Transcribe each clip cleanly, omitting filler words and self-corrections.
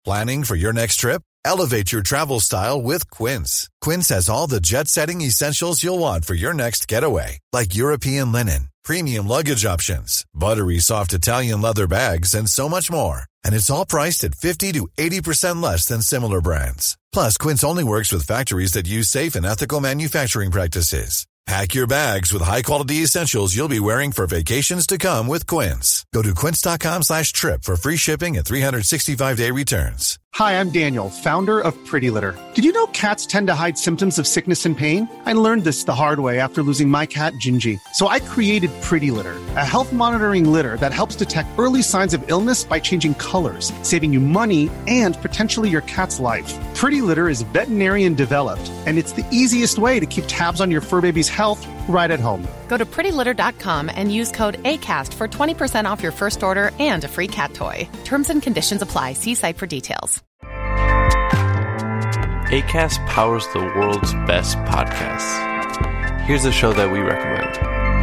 Planning for your next trip? Elevate your travel style with Quince. Quince has all the jet-setting essentials you'll want for your next getaway, like European linen, premium luggage options, buttery soft Italian leather bags, and so much more. And it's all priced at 50 to 80% less than similar brands. Plus, Quince only works with factories that use safe and ethical manufacturing practices. Pack your bags with high-quality essentials you'll be wearing for vacations to come with Quince. Go to quince.com/trip for free shipping and 365-day returns. Hi, I'm Daniel, founder of Pretty Litter. Did you know cats tend to hide symptoms of sickness and pain? I learned this the hard way after losing my cat, Gingy. So I created Pretty Litter, a health monitoring litter that helps detect early signs of illness by changing colors, saving you money and potentially your cat's life. Pretty Litter is veterinarian developed, and it's the easiest way to keep tabs on your fur baby's health right at home. Go to prettylitter.com and use code ACAST for 20% off your first order and a free cat toy. Terms and conditions apply. See site for details. Acast powers the world's best podcasts. Here's a show that we recommend.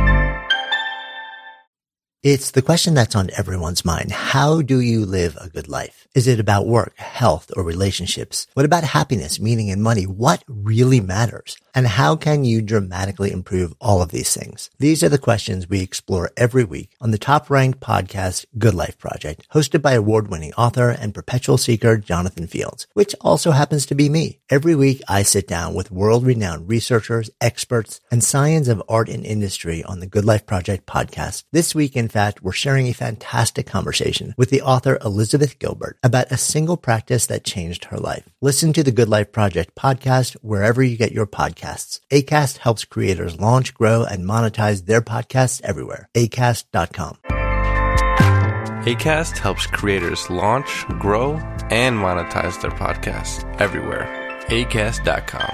It's the question that's on everyone's mind. How do you live a good life? Is it about work, health, or relationships? What about happiness, meaning, and money? What really matters? And how can you dramatically improve all of these things? These are the questions we explore every week on the top-ranked podcast, Good Life Project, hosted by award-winning author and perpetual seeker Jonathan Fields, which also happens to be me. Every week, I sit down with world-renowned researchers, experts, and science of art and industry on the Good Life Project podcast. This week, in fact, we're sharing a fantastic conversation with the author Elizabeth Gilbert about a single practice that changed her life. Listen to the Good Life Project podcast wherever you get your podcasts. Acast helps creators launch, grow, and monetize their podcasts everywhere. Acast.com. Acast helps creators launch, grow, and monetize their podcasts everywhere. Acast.com.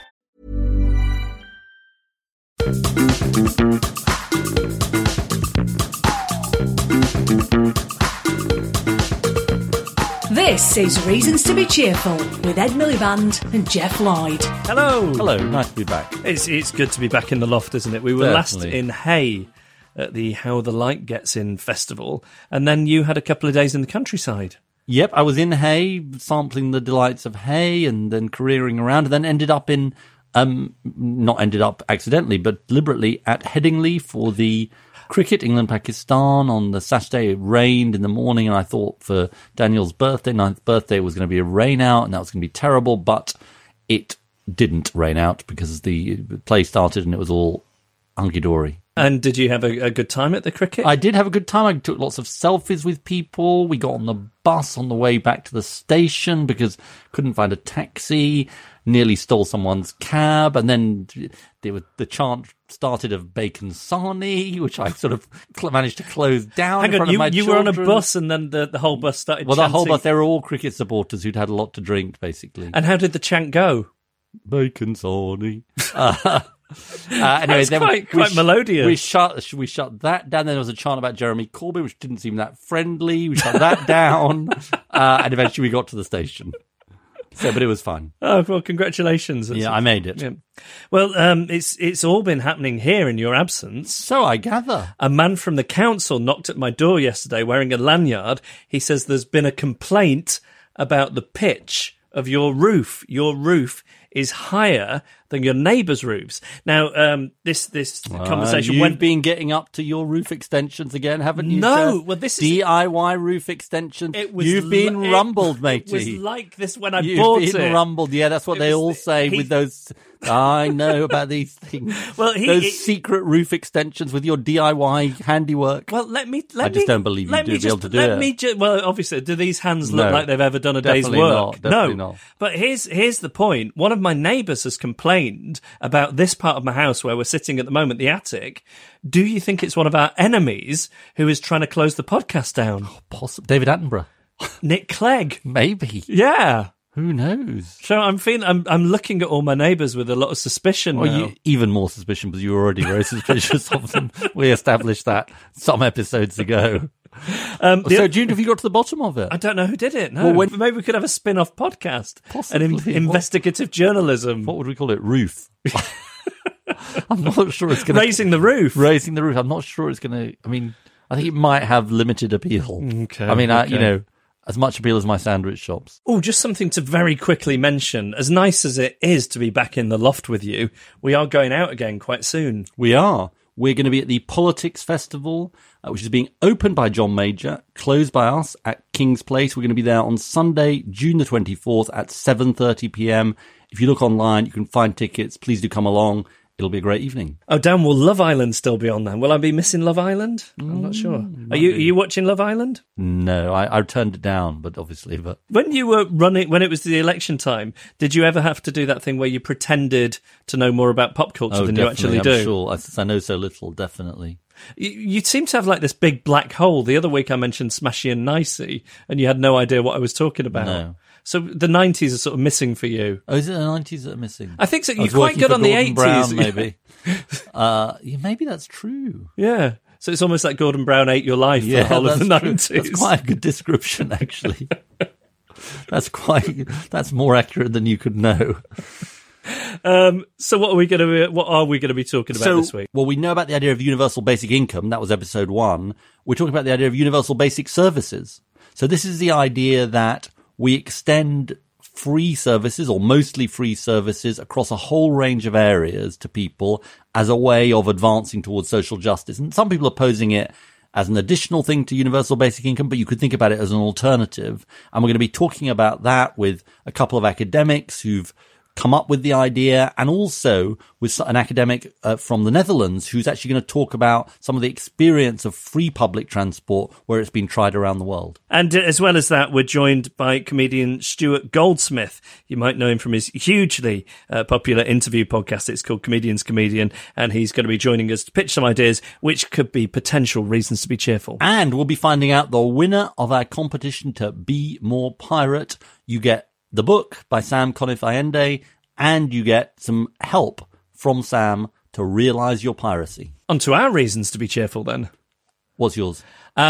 This is Reasons to be Cheerful with Ed Miliband and Jeff Lloyd. Hello. Hello, nice to be back. It's good to be back in the loft, isn't it? We were last in Hay at the How the Light Gets In festival, and then you had a couple of days in the countryside. Yep, I was in Hay, sampling the delights of Hay, and then careering around, and then ended up in, not ended up accidentally, but deliberately at Headingley for the cricket, England-Pakistan. On the Saturday, it rained in the morning, and I thought for Daniel's birthday, 9th birthday, it was going to be a rain out, and that was going to be terrible, but it didn't rain out because the play started and it was all hunky-dory. And did you have a good time at the cricket? I did have a good time. I took lots of selfies with people. We got on the bus on the way back to the station because couldn't find a taxi. Nearly stole someone's cab. And then the chant started of Bacon Sarnie, which I sort of managed to close down. Hang on, you were on a bus and then the whole bus started chanting? The whole bus, they were all cricket supporters who'd had a lot to drink, basically. And how did the chant go? Bacon Sarnie. Anyway, then quite melodious. We shut that down. Then there was a chant about Jeremy Corbyn, which didn't seem that friendly. We shut that down, and eventually we got to the station. But it was fun. Oh well, congratulations! Yeah, I made it. Yeah. Well, it's all been happening here in your absence. So I gather. A man from the council knocked at my door yesterday wearing a lanyard. He says there's been a complaint about the pitch of your roof. Your roof is higher than your neighbours' roofs. Now, this conversation you've been getting up to your roof extensions again, haven't you? No, Jeff? well, this is DIY roof extensions. You've been rumbled, matey. It was like this when I You've bought it. been rumbled. Yeah, that's what they all say with those. I know about these things. Well, those secret roof extensions with your DIY handiwork. Well, I just don't believe you'd be able to do it. Well, obviously, do these hands look like they've ever done a day's work? Definitely not. But here's the point. One of my neighbours has complained about this part of my house where we're sitting at the moment, the attic. Do you think it's one of our enemies who is trying to close the podcast down? Oh, possibly. David Attenborough. Nick Clegg. Maybe. Yeah. Who knows? So I'm looking at all my neighbours with a lot of suspicion now. Even more suspicion because you were already very suspicious of them. We established that some episodes ago. So, June, have you got to the bottom of it? I don't know who did it. No, well, maybe we could have a spin-off podcast. Possibly. Investigative journalism. What would we call it? Roof. I'm not sure it's going to... Raising the roof. Raising the roof. I'm not sure it's going to... I mean, I think it might have limited appeal. Okay. I mean, as much appeal as my sandwich shops. Oh, just something to very quickly mention. As nice as it is to be back in the loft with you, we are going out again quite soon. We are. We're going to be at the Politics Festival, which is being opened by John Major, closed by us at King's Place. We're going to be there on Sunday, June the 24th at 7:30pm. If you look online, you can find tickets. Please do come along. It'll be a great evening. Oh, Dan, will Love Island still be on then? Will I be missing Love Island? I'm not sure. Are you watching Love Island? No, I turned it down, but obviously. But when you were running, when it was the election time, did you ever have to do that thing where you pretended to know more about pop culture than you actually do? I'm sure. I know so little, definitely. You seem to have like this big black hole. The other week I mentioned Smashy and Nicey, and you had no idea what I was talking about. No. So the 90s are sort of missing for you. Oh, is it the 90s that are missing? I think so. You're quite good on the 80s. Brown, maybe. Maybe that's true. Yeah. So it's almost like Gordon Brown ate your life for the whole of the 90s. That's quite a good description, actually. That's more accurate than you could know. So what are we going to be talking about this week? Well, we know about the idea of universal basic income. That was episode 1. We're talking about the idea of universal basic services. So this is the idea that we extend free services, or mostly free services, across a whole range of areas to people as a way of advancing towards social justice. And some people are posing it as an additional thing to universal basic income, but you could think about it as an alternative. And we're going to be talking about that with a couple of academics who've come up with the idea, and also with an academic from the Netherlands who's actually going to talk about some of the experience of free public transport where it's been tried around the world. And as well as that, we're joined by comedian Stuart Goldsmith. You might know him from his hugely popular interview podcast. It's called Comedian's Comedian, and he's going to be joining us to pitch some ideas which could be potential reasons to be cheerful. And we'll be finding out the winner of our competition to Be More Pirate. You get the book by Sam Conniff Allende, and you get some help from Sam to realise your piracy. On to our reasons to be cheerful, then. What's yours?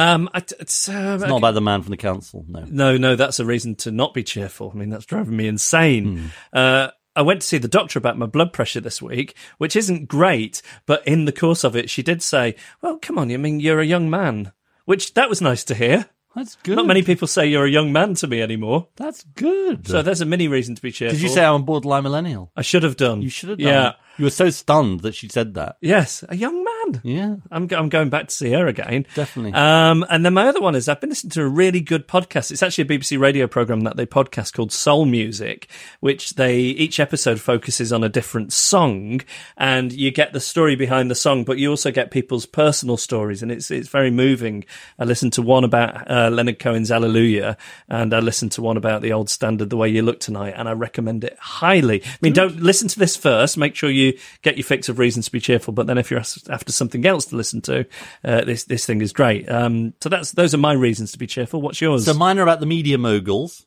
It's not about the man from the council, no. No, that's a reason to not be cheerful. I mean, that's driving me insane. I went to see the doctor about my blood pressure this week, which isn't great, but in the course of it, she did say, well, come on, I mean, you're a young man, which that was nice to hear. That's good. Not many people say you're a young man to me anymore. That's good. So there's a mini reason to be cheerful. Did you say I'm a borderline millennial? I should have done. You should have done. Yeah. You were so stunned that she said that. Yes, a young man. Yeah. I'm going back to see her again. Definitely. And then my other one is I've been listening to a really good podcast. It's actually a BBC radio programme that they podcast called Soul Music, which each episode focuses on a different song, and you get the story behind the song, but you also get people's personal stories, and it's very moving. I listened to one about Leonard Cohen's Hallelujah, and I listened to one about the old standard, The Way You Look Tonight, and I recommend it highly. I mean, don't listen to this first. Make sure you get your fix of reasons to be cheerful, but then if you're after something else to listen to, this thing is great. So those are my reasons to be cheerful. What's yours? So mine are about the media moguls.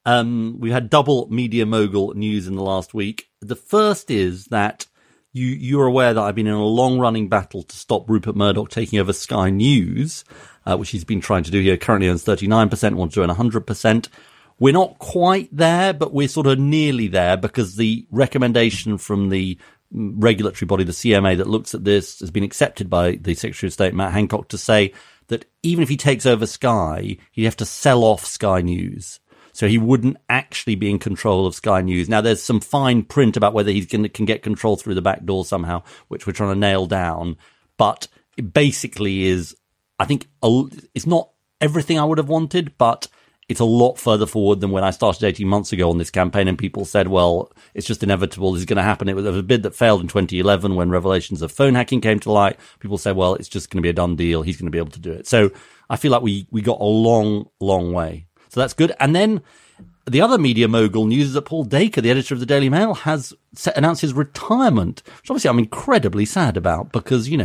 We've had double media mogul news in the last week. The first is that you're aware that I've been in a long-running battle to stop Rupert Murdoch taking over Sky News, which he's been trying to do here. Currently owns 39%, wants to own 100%. We're not quite there, but we're sort of nearly there, because the recommendation from the regulatory body, the CMA, that looks at this has been accepted by the Secretary of State, Matt Hancock, to say that even if he takes over Sky, he'd have to sell off Sky News. So he wouldn't actually be in control of Sky News. Now, there's some fine print about whether he can get control through the back door somehow, which we're trying to nail down. But it basically is, I think, it's not everything I would have wanted, but it's a lot further forward than when I started 18 months ago on this campaign, and people said, well, it's just inevitable, this is going to happen. There was a bid that failed in 2011 when revelations of phone hacking came to light. People said, well, it's just going to be a done deal. He's going to be able to do it. So I feel like we got a long, long way. So that's good. And then the other media mogul news is that Paul Dacre, the editor of the Daily Mail, has announced his retirement, which obviously I'm incredibly sad about, because, he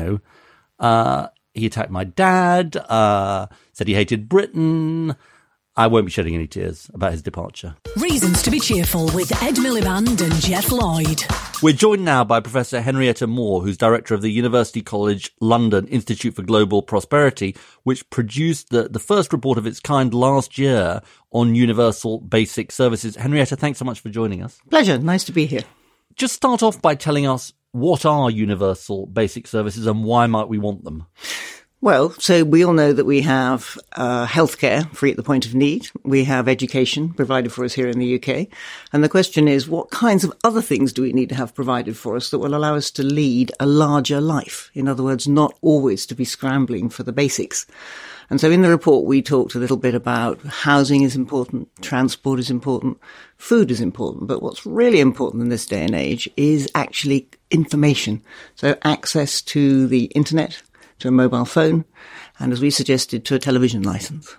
attacked my dad, said he hated Britain. I won't be shedding any tears about his departure. Reasons to be cheerful with Ed Miliband and Jeff Lloyd. We're joined now by Professor Henrietta Moore, who's director of the University College London Institute for Global Prosperity, which produced the first report of its kind last year on universal basic services. Henrietta, thanks so much for joining us. Pleasure. Nice to be here. Just start off by telling us, what are universal basic services and why might we want them? Well, so we all know that we have healthcare free at the point of need. We have education provided for us here in the UK. And the question is, what kinds of other things do we need to have provided for us that will allow us to lead a larger life? In other words, not always to be scrambling for the basics. And so in the report, we talked a little bit about housing is important, transport is important, food is important. But what's really important in this day and age is actually information. So access to the internet, to a mobile phone, and as we suggested, to a television license.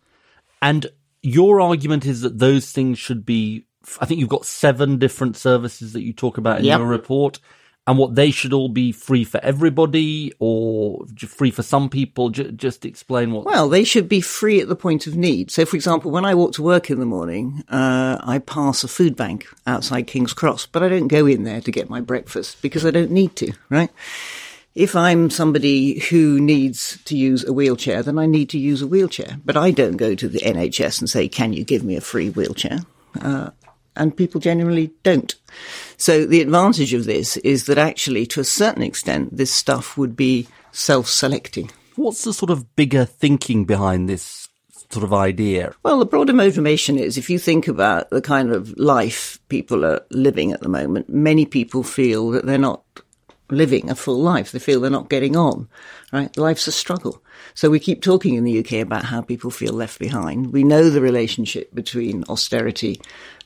And your argument is that those things should be, I think you've got 7 different services that you talk about in your report, and what they should all be free for everybody or free for some people. Just explain what. Well, they should be free at the point of need. So, for example, when I walk to work in the morning, I pass a food bank outside King's Cross, but I don't go in there to get my breakfast because I don't need to, right? If I'm somebody who needs to use a wheelchair, then I need to use a wheelchair. But I don't go to the NHS and say, can you give me a free wheelchair? And people generally don't. So the advantage of this is that actually, to a certain extent, this stuff would be self-selecting. What's the sort of bigger thinking behind this sort of idea? Well, the broader motivation is, if you think about the kind of life people are living at the moment, many people feel that they're not living a full life. They feel they're not getting on, right? Life's a struggle. So we keep talking in the UK about how people feel left behind. We know the relationship between austerity,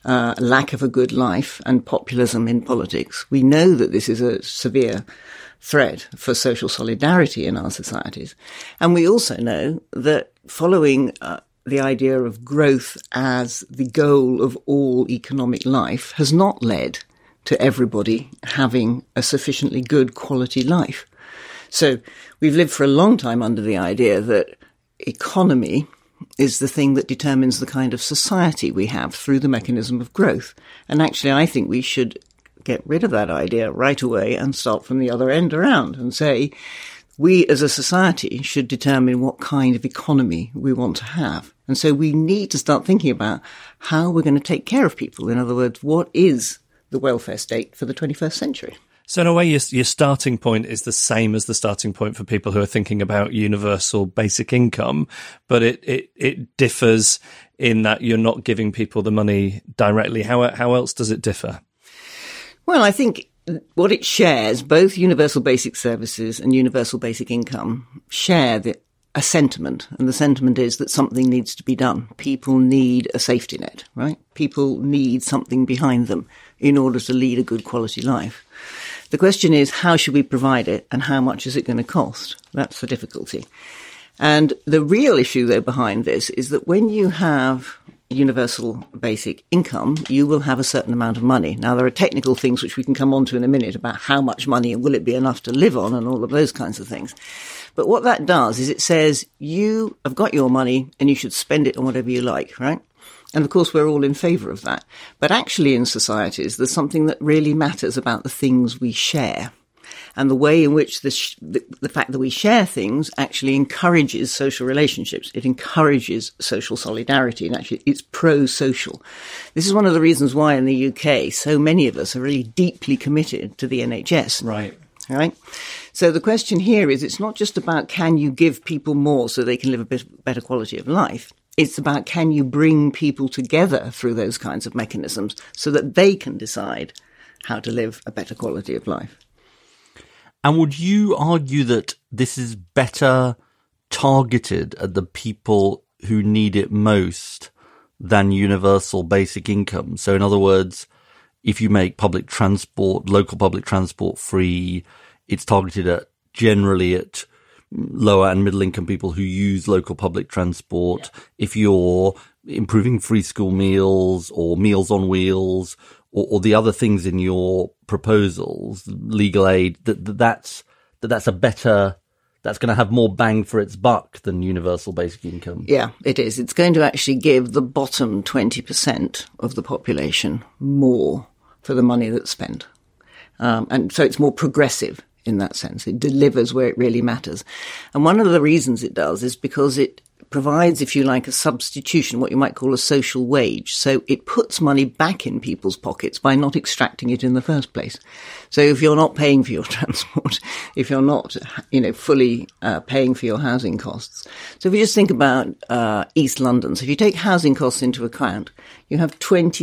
lack of a good life, and populism in politics. We know that this is a severe threat for social solidarity in our societies. And we also know that following the idea of growth as the goal of all economic life has not led to everybody having a sufficiently good quality life. So we've lived for a long time under the idea that economy is the thing that determines the kind of society we have through the mechanism of growth. And actually, I think we should get rid of that idea right away and start from the other end around and say, we as a society should determine what kind of economy we want to have. And so we need to start thinking about how we're going to take care of people. In other words, what is the welfare state for the 21st century? So in a way, your starting point is the same as the starting point for people who are thinking about universal basic income, but it differs in that you're not giving people the money directly. How else does it differ? Well, I think what it shares, both universal basic services and universal basic income, share a sentiment, and the sentiment is that something needs to be done. People need a safety net, right? People need something behind them in order to lead a good quality life. The question is, how should we provide it and how much is it going to cost? That's the difficulty. And the real issue, though, behind this is that when you have universal basic income, you will have a certain amount of money. Now, there are technical things which we can come on to in a minute about how much money and will it be enough to live on and all of those kinds of things. But what that does is it says you have got your money and you should spend it on whatever you like, right? And of course, we're all in favour of that. But actually in societies, there's something that really matters about the things we share. And the way in which the fact that we share things actually encourages social relationships. It encourages social solidarity. And actually, it's pro-social. This is one of the reasons why in the UK, so many of us are really deeply committed to the NHS. Right? So the question here is, it's not just about can you give people more so they can live a bit better quality of life. It's about can you bring people together through those kinds of mechanisms so that they can decide how to live a better quality of life. And would you argue that this is better targeted at the people who need it most than universal basic income? So in other words, if you make public transport, local public transport free, it's targeted generally at lower and middle income people who use local public transport. Yeah. If you're improving free school meals or Meals on Wheels or the other things in your proposals, legal aid, that's a better, that's going to have more bang for its buck than universal basic income. Yeah, it is. It's going to actually give the bottom 20% of the population more for the money that's spent. And so it's more progressive in that sense. It delivers where it really matters. And one of the reasons it does is because it provides, if you like, a substitution, what you might call a social wage. So it puts money back in people's pockets by not extracting it in the first place. So if you're not paying for your transport, if you're not, fully paying for your housing costs. So if you just think about East London, so if you take housing costs into account, you have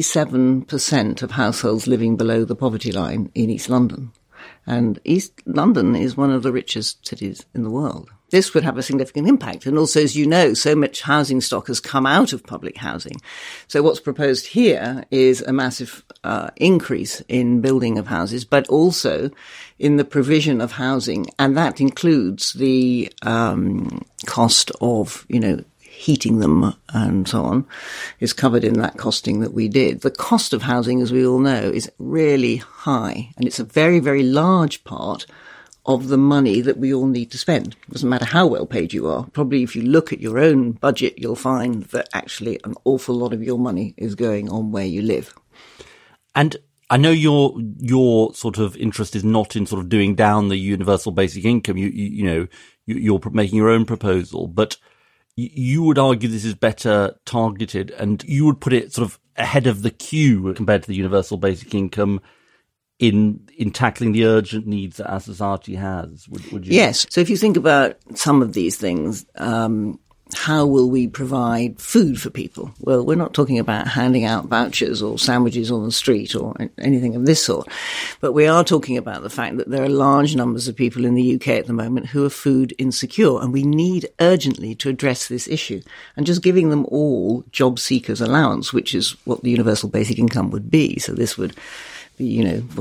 27% of households living below the poverty line in East London. And East London is one of the richest cities in the world. This would have a significant impact. And also, as you know, so much housing stock has come out of public housing. So what's proposed here is a massive increase in building of houses, but also in the provision of housing. And that includes the cost of, heating them and so on, is covered in that costing that we did. The cost of housing, as we all know, is really high. And it's a very, very large part of the money that we all need to spend. It doesn't matter how well paid you are. Probably if you look at your own budget, you'll find that actually an awful lot of your money is going on where you live. And I know your sort of interest is not in sort of doing down the universal basic income. You're making your own proposal, but you would argue this is better targeted, and you would put it sort of ahead of the queue compared to the universal basic income in tackling the urgent needs that our society has. Would you? Yes. So if you think about some of these things, how will we provide food for people? Well, we're not talking about handing out vouchers or sandwiches on the street or anything of this sort, but we are talking about the fact that there are large numbers of people in the UK at the moment who are food insecure, and we need urgently to address this issue. And just giving them all job seekers allowance, which is what the universal basic income would be, so this would be,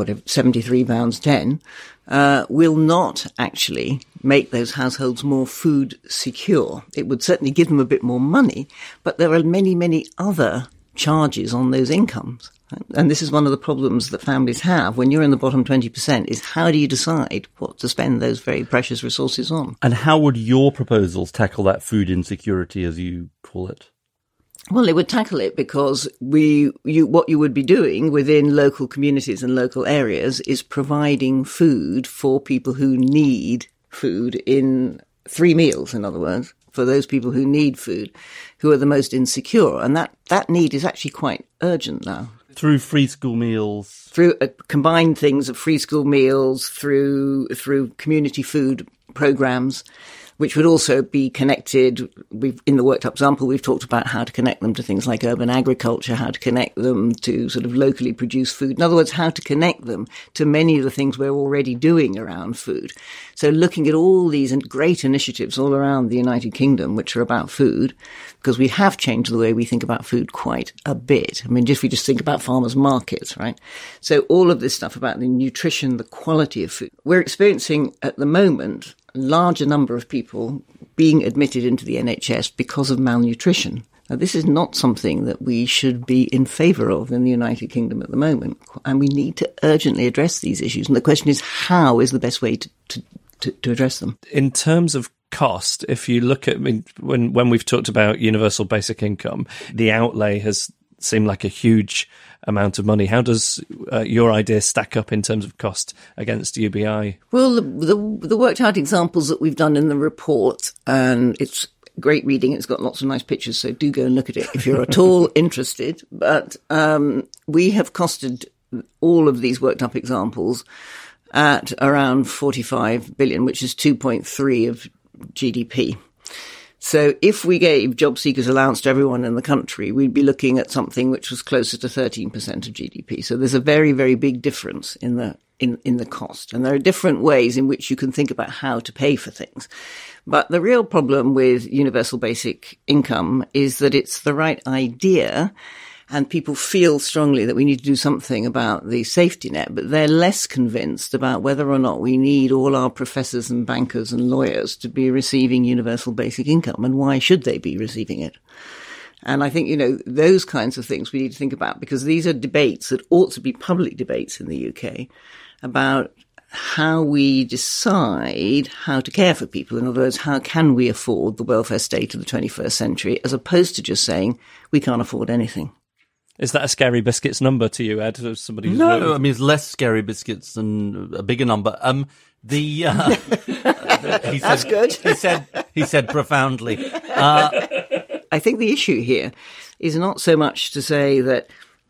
£73.10, will not actually make those households more food secure. It would certainly give them a bit more money, but there are many, many other charges on those incomes. And this is one of the problems that families have when you're in the bottom 20%, is how do you decide what to spend those very precious resources on? And how would your proposals tackle that food insecurity, as you call it? Well, it would tackle it because what you would be doing within local communities and local areas is providing food for people who need food in 3 meals, in other words, for those people who need food, who are the most insecure. And that need is actually quite urgent now. Through free school meals? Through combined things of free school meals, through community food programs, which would also be connected. In the worked up example, we've talked about how to connect them to things like urban agriculture, how to connect them to sort of locally produced food. In other words, how to connect them to many of the things we're already doing around food. So looking at all these great initiatives all around the United Kingdom, which are about food, because we have changed the way we think about food quite a bit. I mean, if we just think about farmers' markets, right? So all of this stuff about the nutrition, the quality of food. We're experiencing at the moment larger number of people being admitted into the NHS because of malnutrition. Now, this is not something that we should be in favour of in the United Kingdom at the moment, and we need to urgently address these issues. And the question is, how is the best way to address them? In terms of cost, if you look at, when we've talked about universal basic income, the outlay has seemed like a huge amount of money. How does your idea stack up in terms of cost against UBI? Well, the worked out examples that we've done in the report, and it's great reading. It's got lots of nice pictures, so do go and look at it if you're at all interested. But we have costed all of these worked up examples at around 45 billion, which is 2.3 of GDP. So if we gave job seekers allowance to everyone in the country, we'd be looking at something which was closer to 13% of GDP. So there's a very, very big difference in the cost. And there are different ways in which you can think about how to pay for things. But the real problem with universal basic income is that it's the right idea, and people feel strongly that we need to do something about the safety net, but they're less convinced about whether or not we need all our professors and bankers and lawyers to be receiving universal basic income, and why should they be receiving it? And I think, those kinds of things we need to think about, because these are debates that ought to be public debates in the UK about how we decide how to care for people. In other words, how can we afford the welfare state of the 21st century, as opposed to just saying we can't afford anything. Is that a Scary Biscuits number to you, Ed? As somebody who's No, I mean, it's less Scary Biscuits than a bigger number. That's good. He said profoundly. I think the issue here is not so much to say that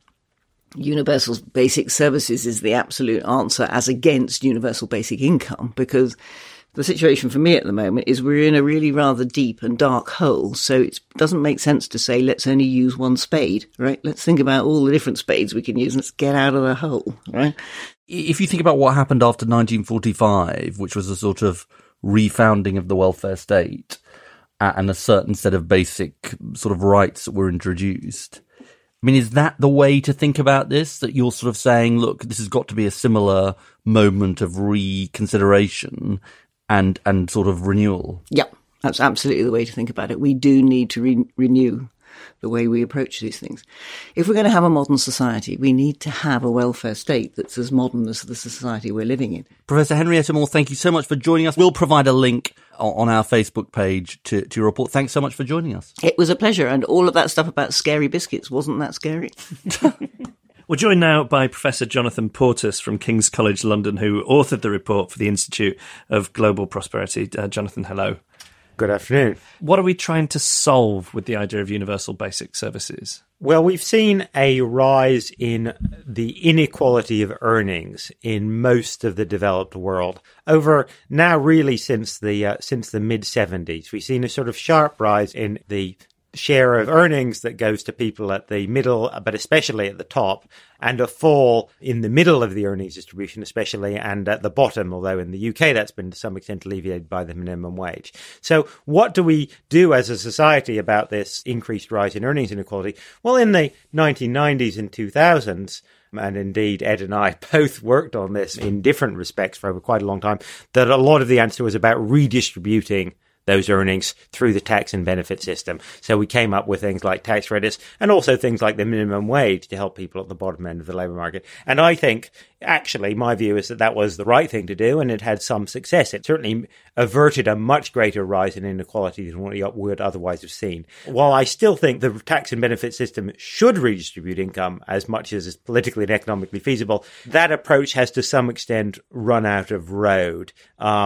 universal basic services is the absolute answer as against universal basic income, because the situation for me at the moment is we're in a really rather deep and dark hole. So it doesn't make sense to say, let's only use one spade, right? Let's think about all the different spades we can use and let's get out of the hole, right? If you think about what happened after 1945, which was a sort of refounding of the welfare state and a certain set of basic sort of rights that were introduced, I mean, is that the way to think about this? That you're sort of saying, look, this has got to be a similar moment of reconsideration and sort of renewal? Yeah, that's absolutely the way to think about it. We do need to renew the way we approach these things. If we're going to have a modern society, we need to have a welfare state that's as modern as the society we're living in. Professor Henrietta Moore, thank you so much for joining us. We'll provide a link on our Facebook page to your report. Thanks so much for joining us. It was a pleasure. And all of that stuff about Scary Biscuits, wasn't that scary? We're joined now by Professor Jonathan Portes from King's College London, who authored the report for the Institute of Global Prosperity. Jonathan, hello. Good afternoon. What are we trying to solve with the idea of universal basic services? Well, we've seen a rise in the inequality of earnings in most of the developed world over now really since the mid-70s. We've seen a sort of sharp rise in the share of earnings that goes to people at the middle, but especially at the top, and a fall in the middle of the earnings distribution, especially, and at the bottom, although in the UK that's been to some extent alleviated by the minimum wage. So what do we do as a society about this increased rise in earnings inequality? Well, in the 1990s and 2000s, and indeed Ed and I both worked on this in different respects for quite a long time, that a lot of the answer was about redistributing those earnings through the tax and benefit system. So we came up with things like tax credits and also things like the minimum wage to help people at the bottom end of the labour market. And I think, actually, my view is that that was the right thing to do, and it had some success. It certainly averted a much greater rise in inequality than what we would otherwise have seen. While I still think the tax and benefit system should redistribute income as much as is politically and economically feasible, that approach has to some extent run out of road,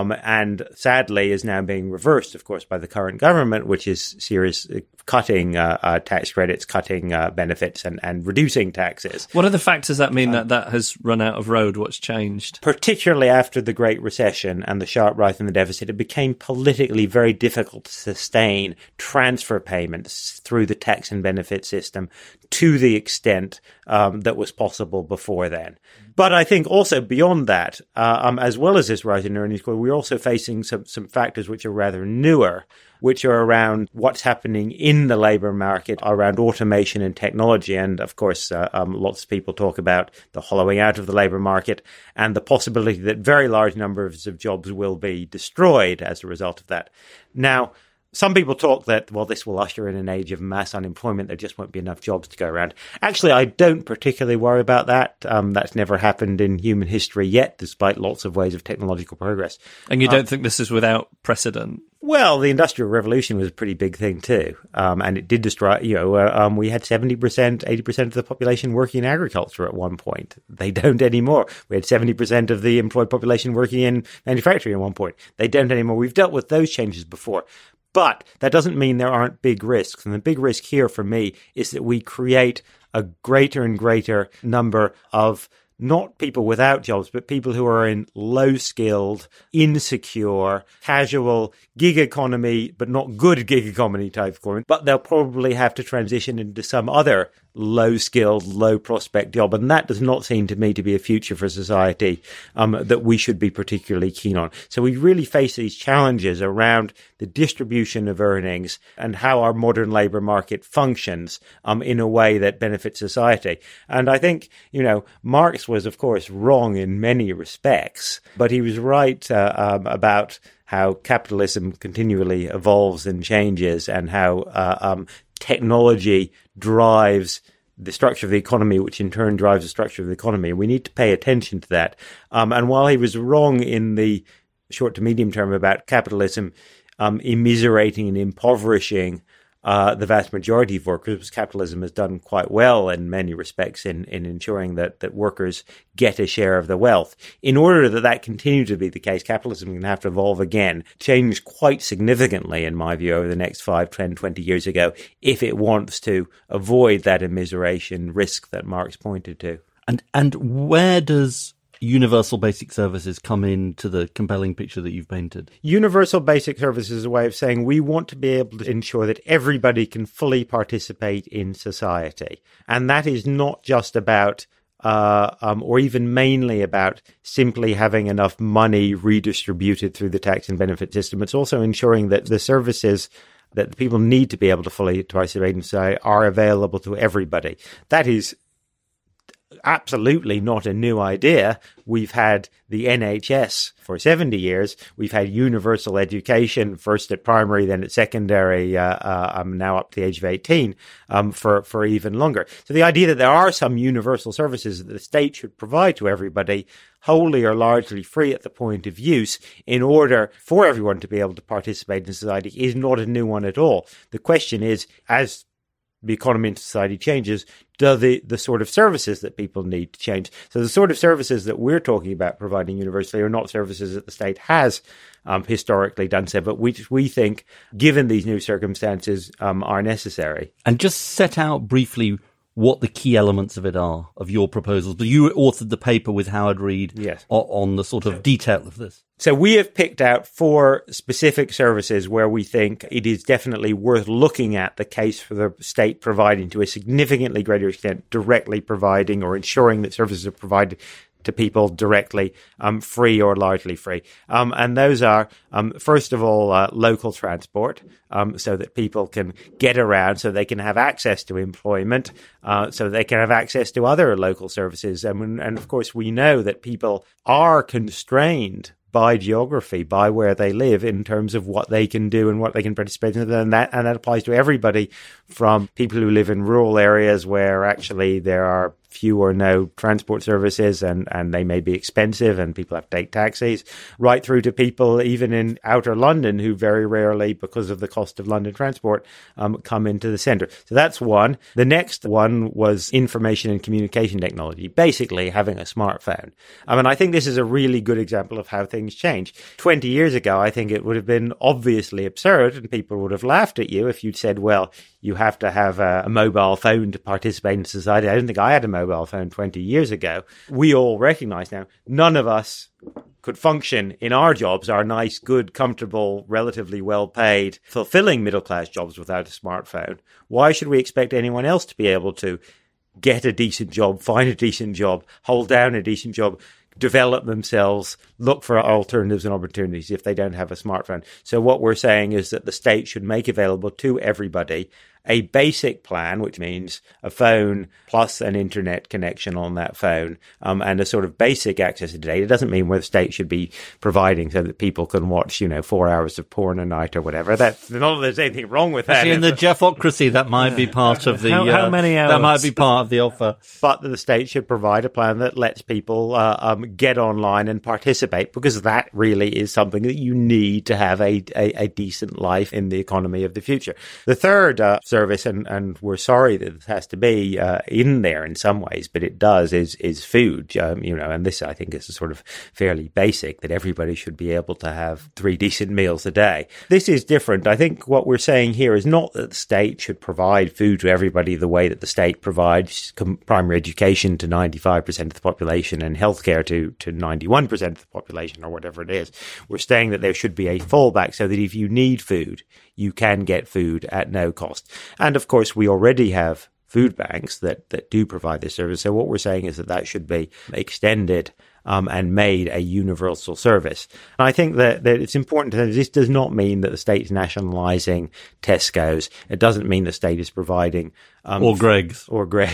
and sadly is now being reversed, of course, by the current government, which is seriously cutting tax credits, cutting benefits, and reducing taxes. What are the factors that mean that has run out of road? What's changed? Particularly after the Great Recession and the sharp rise in the deficit, it became politically very difficult to sustain transfer payments through the tax and benefit system to the extent that was possible before then. But I think also beyond that, as well as this rise in earnings, we're also facing some factors which are rather newer, which are around what's happening in the labour market, around automation and technology. And of course, lots of people talk about the hollowing out of the labour market and the possibility that very large numbers of jobs will be destroyed as a result of that. Now, some people talk that, well, this will usher in an age of mass unemployment. There just won't be enough jobs to go around. Actually, I don't particularly worry about that. That's never happened in human history yet, despite lots of ways of technological progress. And you don't think this is without precedent? Well, the Industrial Revolution was a pretty big thing too. And it did destroy, we had 70%, 80% of the population working in agriculture at one point. They don't anymore. We had 70% of the employed population working in manufacturing at one point. They don't anymore. We've dealt with those changes before. But that doesn't mean there aren't big risks. And the big risk here for me is that we create a greater and greater number of not people without jobs, but people who are in low-skilled, insecure, casual, gig economy, but not good gig economy type of economy. But they'll probably have to transition into some other low-skilled, low-prospect job. And that does not seem to me to be a future for society that we should be particularly keen on. So we really face these challenges around the distribution of earnings and how our modern labour market functions in a way that benefits society. And I think, Marx was, of course, wrong in many respects, but he was right about how capitalism continually evolves and changes and how technology drives the structure of the economy, which in turn drives the structure of the economy. And we need to pay attention to that. And while he was wrong in the short to medium term about capitalism immiserating and impoverishing the vast majority of workers. Capitalism has done quite well in many respects in ensuring that workers get a share of the wealth. In order that continue to be the case, capitalism can have to evolve again, change quite significantly, in my view, over the next 5, 10, 20 years ago, if it wants to avoid that immiseration risk that Marx pointed to. And where does universal basic services come into the compelling picture that you've painted? Universal basic services is a way of saying we want to be able to ensure that everybody can fully participate in society. And that is not just about or even mainly about simply having enough money redistributed through the tax and benefit system. It's also ensuring that the services that people need to be able to fully participate in society are available to everybody. That is absolutely not a new idea. We've had the NHS for 70 years. We've had universal education, first at primary, then at secondary, now up to the age of 18, for even longer. So the idea that there are some universal services that the state should provide to everybody, wholly or largely free at the point of use, in order for everyone to be able to participate in society, is not a new one at all. The question is, as the economy and society changes, do the sort of services that people need to change? So the sort of services that we're talking about providing universally are not services that the state has historically done so, but which we think, given these new circumstances, are necessary. And just set out briefly what the key elements of it are, of your proposals. But you authored the paper with Howard Reed on the sort of detail of this. So we have picked out 4 specific services where we think it is definitely worth looking at the case for the state providing, to a significantly greater extent, directly providing or ensuring that services are provided to people directly, free or largely free. And those are, first of all, local transport, so that people can get around, so they can have access to employment, so they can have access to other local services. And of course, we know that people are constrained by geography, by where they live, in terms of what they can do and what they can participate in. And that applies to everybody, from people who live in rural areas where actually there are few or no transport services and they may be expensive and people have to take taxis, right through to people even in outer London who very rarely, because of the cost of London transport, come into the centre. So that's one. The next one was information and communication technology, basically having a smartphone. And I think this is a really good example of how things change. 20 years ago, I think it would have been obviously absurd and people would have laughed at you if you'd said, well, you have to have a mobile phone to participate in society. I don't think I had a mobile phone 20 years ago. We all recognize now, none of us could function in our jobs, our nice, good, comfortable, relatively well-paid, fulfilling middle-class jobs without a smartphone. Why should we expect anyone else to be able to get a decent job, find a decent job, hold down a decent job, develop themselves, look for alternatives and opportunities if they don't have a smartphone? So what we're saying is that the state should make available to everybody a basic plan, which means a phone plus an internet connection on that phone, and a sort of basic access to data. It doesn't mean where the state should be providing so that people can watch, 4 hours of porn a night or whatever. That's not that there's anything wrong with that. Actually, in the Jeffocracy, that might be part of the how many hours? That might be part of the offer. But the state should provide a plan that lets people get online and participate, because that really is something that you need to have a decent life in the economy of the future. The third service, and we're sorry that it has to be in there in some ways, but it does, is food. And this I think is sort of fairly basic, that everybody should be able to have 3 decent meals a day. This is different. I think what we're saying here is not that the state should provide food to everybody the way that the state provides primary education to 95% of the population and healthcare to 91% of the population, or whatever it is. We're saying that there should be a fallback so that if you need food, you can get food at no cost. And of course, we already have food banks that do provide this service. So what we're saying is that should be extended and made a universal service. And I think that it's important to know this does not mean that the state is nationalising Tesco's. It doesn't mean the state is providing or Greggs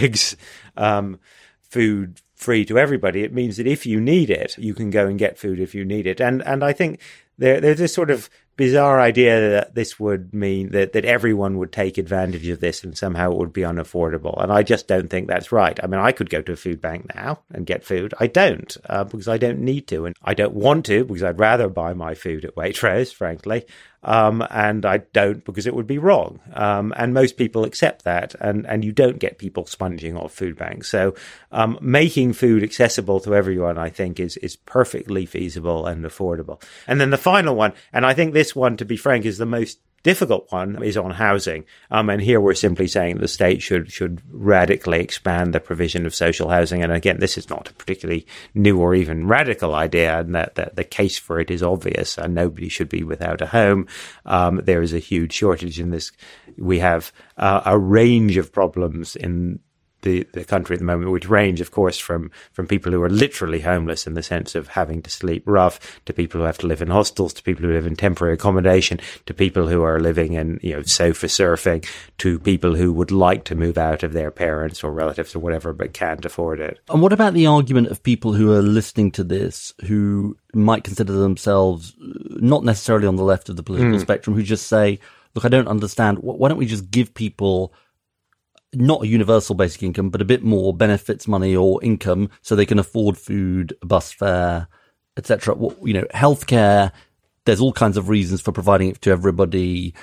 food free to everybody. It means that if you need it, you can go and get food if you need it. And I think there's this sort of bizarre idea that this would mean that everyone would take advantage of this and somehow it would be unaffordable. And I just don't think that's right. I mean, I could go to a food bank now and get food. I don't, because I don't need to. And I don't want to, because I'd rather buy my food at Waitrose, frankly. And I don't because it would be wrong. And most people accept that. And you don't get people sponging off food banks. So making food accessible to everyone, I think, is perfectly feasible and affordable. And then the final one, and I think this one, to be frank, is the most difficult one, is on housing. And here we're simply saying the state should radically expand the provision of social housing. And again, this is not a particularly new or even radical idea, and that the case for it is obvious. And nobody should be without a home. There is a huge shortage in this. We have a range of problems in the country at the moment, which range, of course, from people who are literally homeless in the sense of having to sleep rough, to people who have to live in hostels, to people who live in temporary accommodation, to people who are living in, sofa surfing, to people who would like to move out of their parents or relatives or whatever, but can't afford it. And what about the argument of people who are listening to this, who might consider themselves not necessarily on the left of the political spectrum, who just say, look, I don't understand. Why don't we just give people not a universal basic income, but a bit more benefits money or income so they can afford food, bus fare, etc. Healthcare, there's all kinds of reasons for providing it to everybody.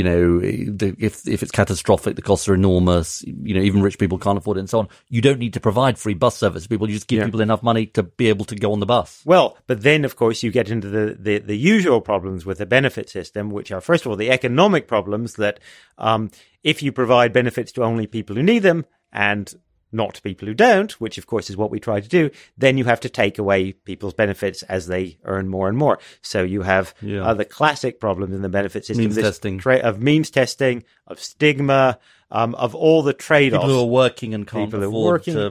If it's catastrophic, the costs are enormous. Even rich people can't afford it and so on. You don't need to provide free bus service to people. You just give people enough money to be able to go on the bus. Well, but then, of course, you get into the usual problems with the benefit system, which are, first of all, the economic problems that if you provide benefits to only people who need them and not people who don't, which of course is what we try to do, then you have to take away people's benefits as they earn more and more. So you have the classic problems in the benefit system of means testing, of stigma, of all the trade-offs. People who are working and can't afford to...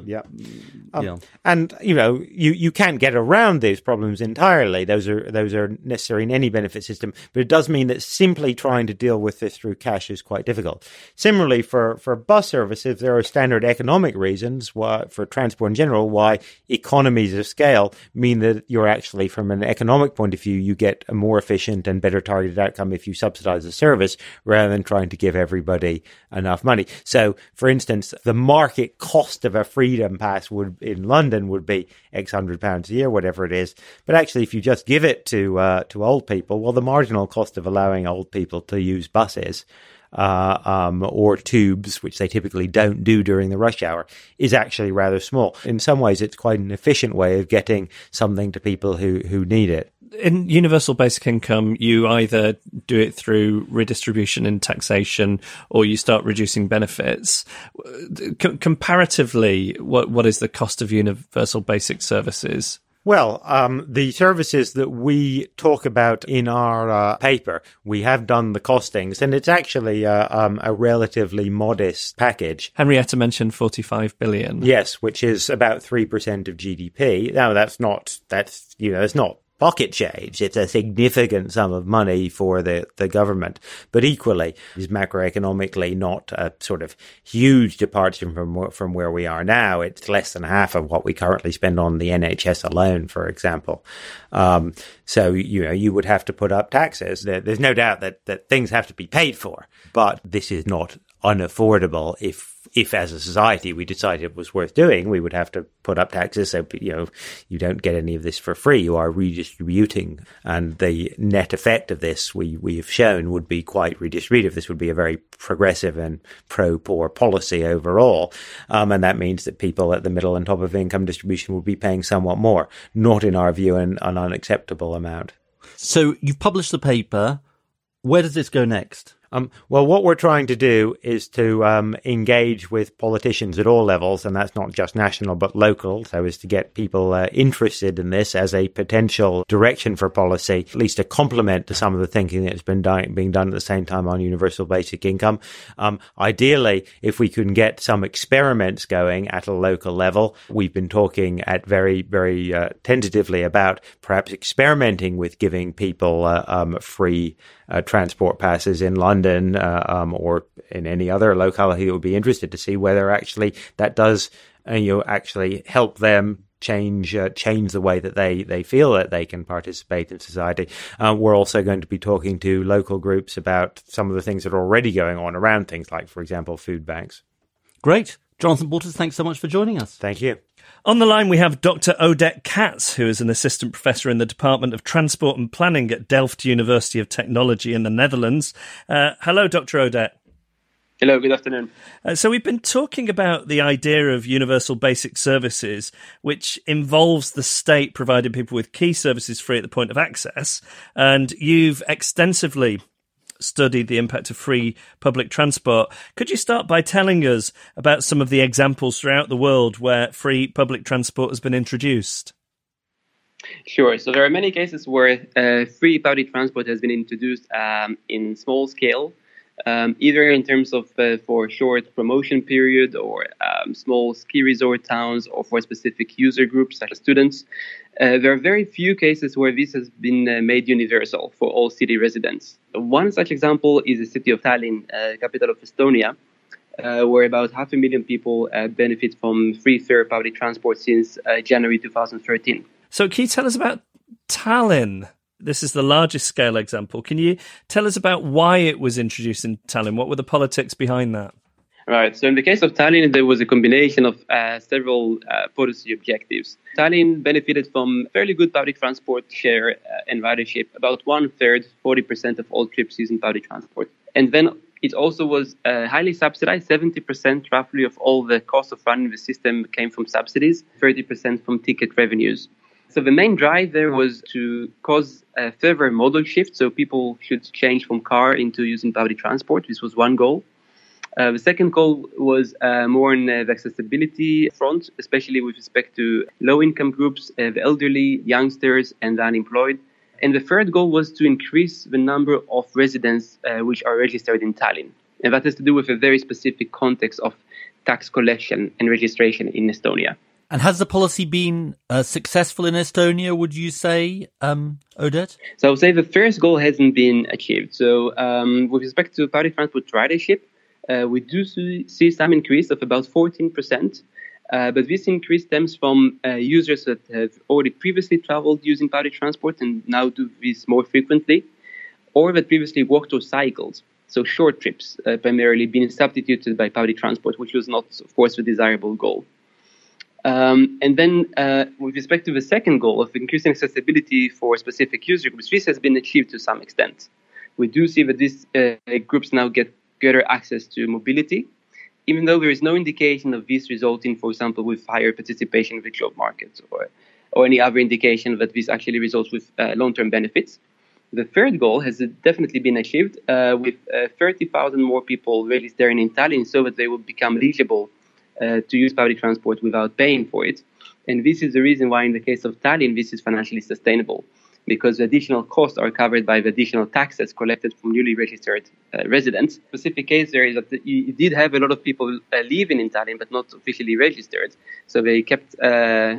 And, you can't get around these problems entirely. Those are necessary in any benefit system. But it does mean that simply trying to deal with this through cash is quite difficult. Similarly, for bus services, there are standard economic reasons for transport in general, why economies of scale mean that you're actually, from an economic point of view, you get a more efficient and better targeted outcome if you subsidize the service rather than trying to give everybody enough money. So, for instance, the market cost of a Freedom Pass in London would be X £100 a year, whatever it is. But actually, if you just give it to old people, well, the marginal cost of allowing old people to use buses or tubes, which they typically don't do during the rush hour, is actually rather small. In some ways, it's quite an efficient way of getting something to people who need it. In universal basic income, you either do it through redistribution and taxation, or you start reducing benefits. Comparatively, what is the cost of universal basic services? Well, the services that we talk about in our paper, we have done the costings, and it's actually a relatively modest package. Henrietta mentioned 45 billion. Yes, which is about 3% of GDP. Now, that's not pocket change. It's a significant sum of money for the government, but equally is macroeconomically not a sort of huge departure from where we are now. It's less than half of what we currently spend on the NHS alone, for example. So, you would have to put up taxes. There's no doubt that things have to be paid for, but this is not unaffordable. If as a society we decided it was worth doing, we would have to put up taxes. So, you don't get any of this for free. You are redistributing. And the net effect of this, we have shown, would be quite redistributive. This would be a very progressive and pro-poor policy overall. And that means that people at the middle and top of income distribution would be paying somewhat more, not in our view an unacceptable amount. So you've published the paper. Where does this go next? Well, what we're trying to do is to engage with politicians at all levels, and that's not just national but local, so as to get people interested in this as a potential direction for policy, at least a complement to some of the thinking that's been being done at the same time on universal basic income. Ideally, if we can get some experiments going at a local level, we've been talking at very, very tentatively about perhaps experimenting with giving people free transport passes in London or in any other locality that would be interested to see whether actually that does actually help them change the way that they feel that they can participate in society. We're also going to be talking to local groups about some of the things that are already going on around things like, for example, food banks. Great. Jonathan Borters, thanks so much for joining us. Thank you. On the line, we have Dr. Odette Katz, who is an assistant professor in the Department of Transport and Planning at Delft University of Technology in the Netherlands. Hello, Dr. Odette. Hello, good afternoon. So we've been talking about the idea of universal basic services, which involves the state providing people with key services free at the point of access. And you've extensively studied the impact of free public transport. Could you start by telling us about some of the examples throughout the world where free public transport has been introduced? Sure. So there are many cases where free public transport has been introduced in small scale, either in terms of for short promotion period or small ski resort towns or for specific user groups such as students. There are very few cases where this has been made universal for all city residents. One such example is the city of Tallinn, capital of Estonia, where about 500,000 people benefit from free fare public transport since January 2013. So can you tell us about Tallinn? This is the largest scale example. Can you tell us about why it was introduced in Tallinn? What were the politics behind that? Right. So in the case of Tallinn, there was a combination of several policy objectives. Tallinn benefited from fairly good public transport share and ridership, about 1/3, 40% of all trips using public transport. And then it also was highly subsidized. 70% roughly of all the cost of running the system came from subsidies, 30% from ticket revenues. So the main drive there was to cause a further model shift, so people should change from car into using public transport. This was one goal. The second goal was more on the accessibility front, especially with respect to low-income groups, the elderly, youngsters, and the unemployed. And the third goal was to increase the number of residents which are registered in Tallinn. And that has to do with a very specific context of tax collection and registration in Estonia. And has the policy been successful in Estonia, would you say, Odette? So I would say the first goal hasn't been achieved. So with respect to public transport ridership, we do see some increase of about 14%, but this increase stems from users that have already previously traveled using public transport and now do this more frequently, or that previously walked or cycled, so short trips primarily being substituted by public transport, which was not, of course, the desirable goal. And then with respect to the second goal of increasing accessibility for specific user groups, this has been achieved to some extent. We do see that these groups now get greater access to mobility, even though there is no indication of this resulting, for example, with higher participation in the job market or any other indication that this actually results with long-term benefits. The third goal has definitely been achieved with 30,000 more people registering in Tallinn so that they will become eligible to use public transport without paying for it. And this is the reason why in the case of Tallinn, this is financially sustainable, because the additional costs are covered by the additional taxes collected from newly registered residents. The specific case there is that you did have a lot of people living in Tallinn but not officially registered. So they kept their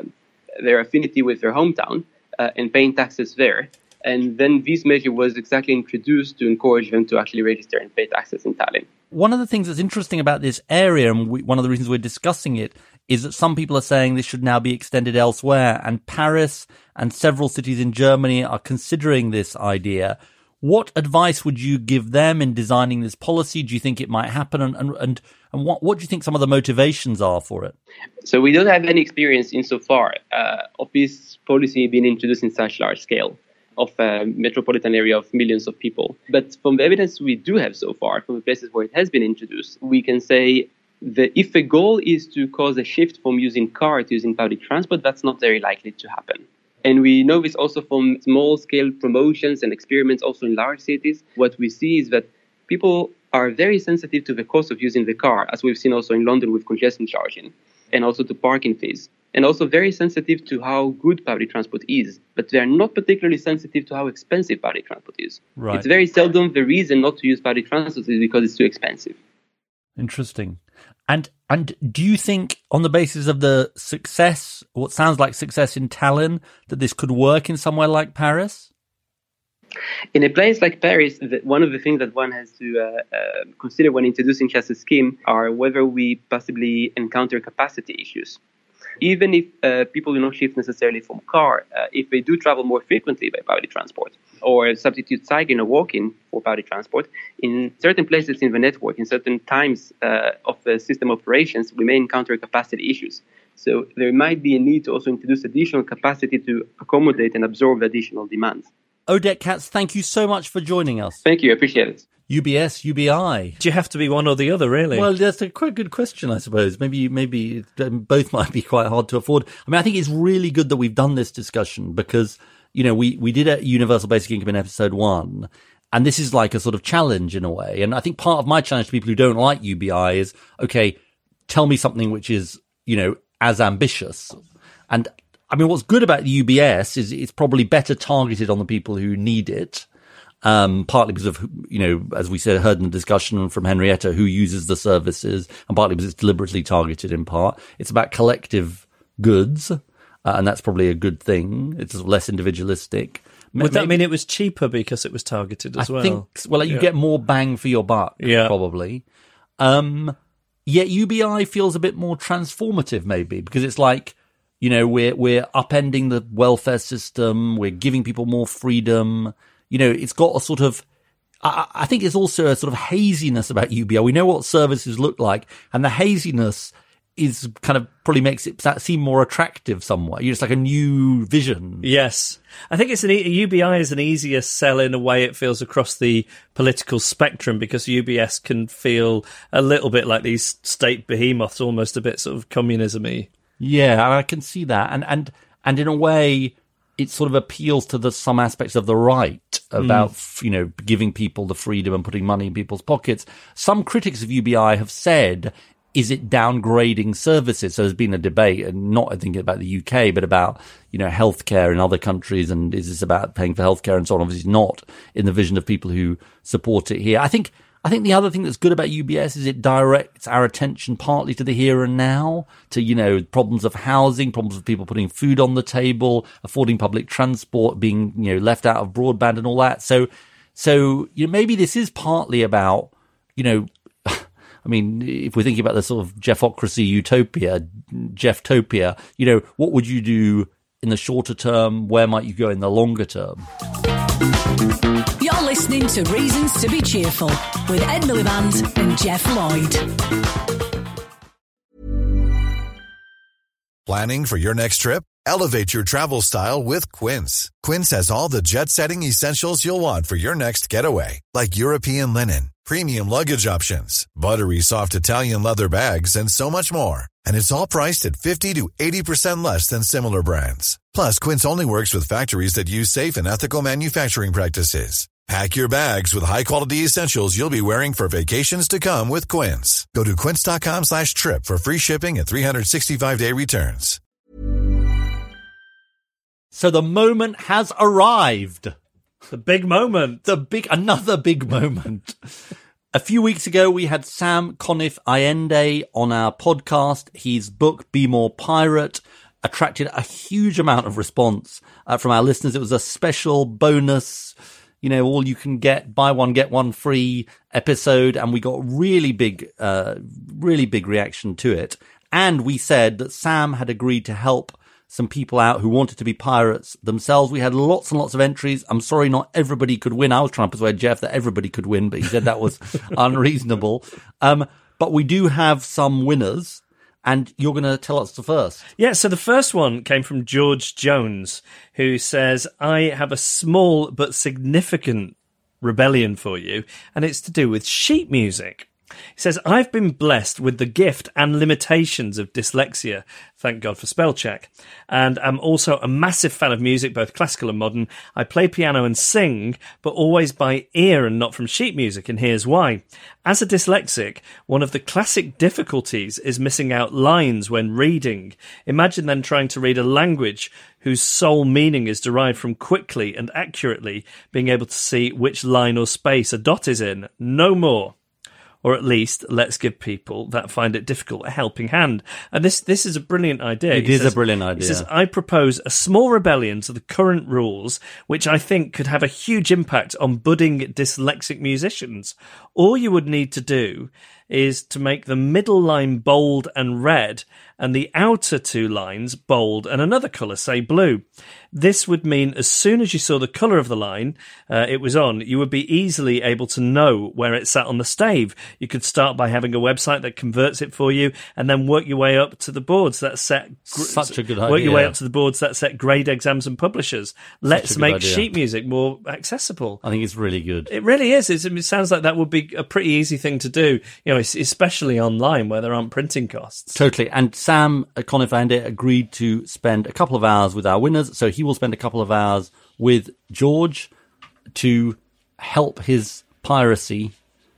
affinity with their hometown and paying taxes there. And then this measure was exactly introduced to encourage them to actually register and pay taxes in Tallinn. One of the things that's interesting about this area, and one of the reasons we're discussing it, is that some people are saying this should now be extended elsewhere, and Paris and several cities in Germany are considering this idea. What advice would you give them in designing this policy? Do you think it might happen? And what do you think some of the motivations are for it? So we don't have any experience insofar of this policy being introduced in such large scale of a metropolitan area of millions of people. But from the evidence we do have so far, from the places where it has been introduced, we can say that if the goal is to cause a shift from using car to using public transport, that's not very likely to happen. And we know this also from small-scale promotions and experiments also in large cities. What we see is that people are very sensitive to the cost of using the car, as we've seen also in London with congestion charging, and also to parking fees. And also very sensitive to how good public transport is, but they're not particularly sensitive to how expensive public transport is. Right. It's very seldom the reason not to use public transport is because it's too expensive. Interesting. And do you think, on the basis of the success, what sounds like success in Tallinn, that this could work in somewhere like Paris? In a place like Paris, one of the things that one has to consider when introducing such a scheme are whether we possibly encounter capacity issues. even if people do not shift necessarily from car, if they do travel more frequently by public transport or substitute cycling or walking for public transport, in certain places in the network, in certain times of the system operations, we may encounter capacity issues. So there might be a need to also introduce additional capacity to accommodate and absorb additional demands. Oded Katz, thank you so much for joining us. Thank you. I appreciate it. UBS, UBI. Do you have to be one or the other, really? Well, that's a quite good question, I suppose. Maybe both might be quite hard to afford. I mean, I think it's really good that we've done this discussion because, you know, we did a Universal Basic Income in episode 1, and this is like a sort of challenge in a way. And I think part of my challenge to people who don't like UBI is, okay, tell me something which is, you know, as ambitious. And I mean, what's good about the UBS is it's probably better targeted on the people who need it. Partly because of, you know, as we said, heard in the discussion from Henrietta, who uses the services, and partly because it's deliberately targeted in part. It's about collective goods, and that's probably a good thing. It's less individualistic. Would that mean it was cheaper because it was targeted as well? You get more bang for your buck, probably. Yet UBI feels a bit more transformative, maybe, because it's like, you know, we're upending the welfare system, we're giving people more freedom. You know, it's got a sort of, I think there's also a sort of haziness about UBI. We know what services look like, and the haziness is kind of probably makes it seem more attractive somewhat. It's like a new vision. Yes. I think UBI is an easier sell in a way it feels across the political spectrum, because UBS can feel a little bit like these state behemoths, almost a bit sort of communism-y. Yeah, I can see that. And in a way, it sort of appeals to some aspects of the right about, you know, giving people the freedom and putting money in people's pockets. Some critics of UBI have said, is it downgrading services? So there's been a debate, and not, I think, about the UK, but about, you know, healthcare in other countries, and is this about paying for healthcare and so on? Obviously not in the vision of people who support it here. I think the other thing that's good about UBS is it directs our attention partly to the here and now, to, you know, problems of housing, problems of people putting food on the table, affording public transport, being, you know, left out of broadband and all that. So, you know, maybe this is partly about, you know, I mean, if we're thinking about the sort of Jeffocracy utopia, Jefftopia, you know, what would you do in the shorter term? Where might you go in the longer term? You're listening to Reasons to be Cheerful with Ed Miliband and Jeff Lloyd. Planning for your next trip? Elevate your travel style with Quince. Quince has all the jet-setting essentials you'll want for your next getaway, like European linen, premium luggage options, buttery soft Italian leather bags, and so much more. And it's all priced at 50 to 80% less than similar brands. Plus, Quince only works with factories that use safe and ethical manufacturing practices. Pack your bags with high-quality essentials you'll be wearing for vacations to come with Quince. Go to quince.com/trip for free shipping and 365-day returns. So the moment has arrived. The big moment. Another big moment. A few weeks ago, we had Sam Conniff Allende on our podcast. His book, Be More Pirate, attracted a huge amount of response from our listeners. It was a special bonus, you know, all you can get, buy one, get one free episode. And we got really big reaction to it. And we said that Sam had agreed to help some people out who wanted to be pirates themselves. We had lots and lots of entries. I'm sorry, not everybody could win. I was trying to persuade Jeff that everybody could win, but he said that was unreasonable. But we do have some winners, and you're going to tell us the first. Yeah, so the first one came from George Jones, who says, I have a small but significant rebellion for you, and it's to do with sheet music. He says, I've been blessed with the gift and limitations of dyslexia. Thank God for spell check. And I'm also a massive fan of music, both classical and modern. I play piano and sing, but always by ear and not from sheet music, and here's why. As a dyslexic, one of the classic difficulties is missing out lines when reading. Imagine then trying to read a language whose sole meaning is derived from quickly and accurately being able to see which line or space a dot is in. No more. Or at least, let's give people that find it difficult a helping hand. And this is a brilliant idea. It is a brilliant idea. He says, I propose a small rebellion to the current rules, which I think could have a huge impact on budding dyslexic musicians. All you would need to do is to make the middle line bold and red and the outer two lines bold and another colour, say blue. This would mean as soon as you saw the colour of the line it was on, you would be easily able to know where it sat on the stave. You could start by having a website that converts it for you and then work your way up to the boards that set... Such a good idea. Work your way up to the boards that set grade exams and publishers. Let's make idea. sheet music more accessible. I think it's really good. It really is. It sounds like that would be a pretty easy thing to do, especially online where there aren't printing costs. Totally. And Sam Conifer agreed to spend a couple of hours with our winners, so he will spend a couple of hours with George to help his piracy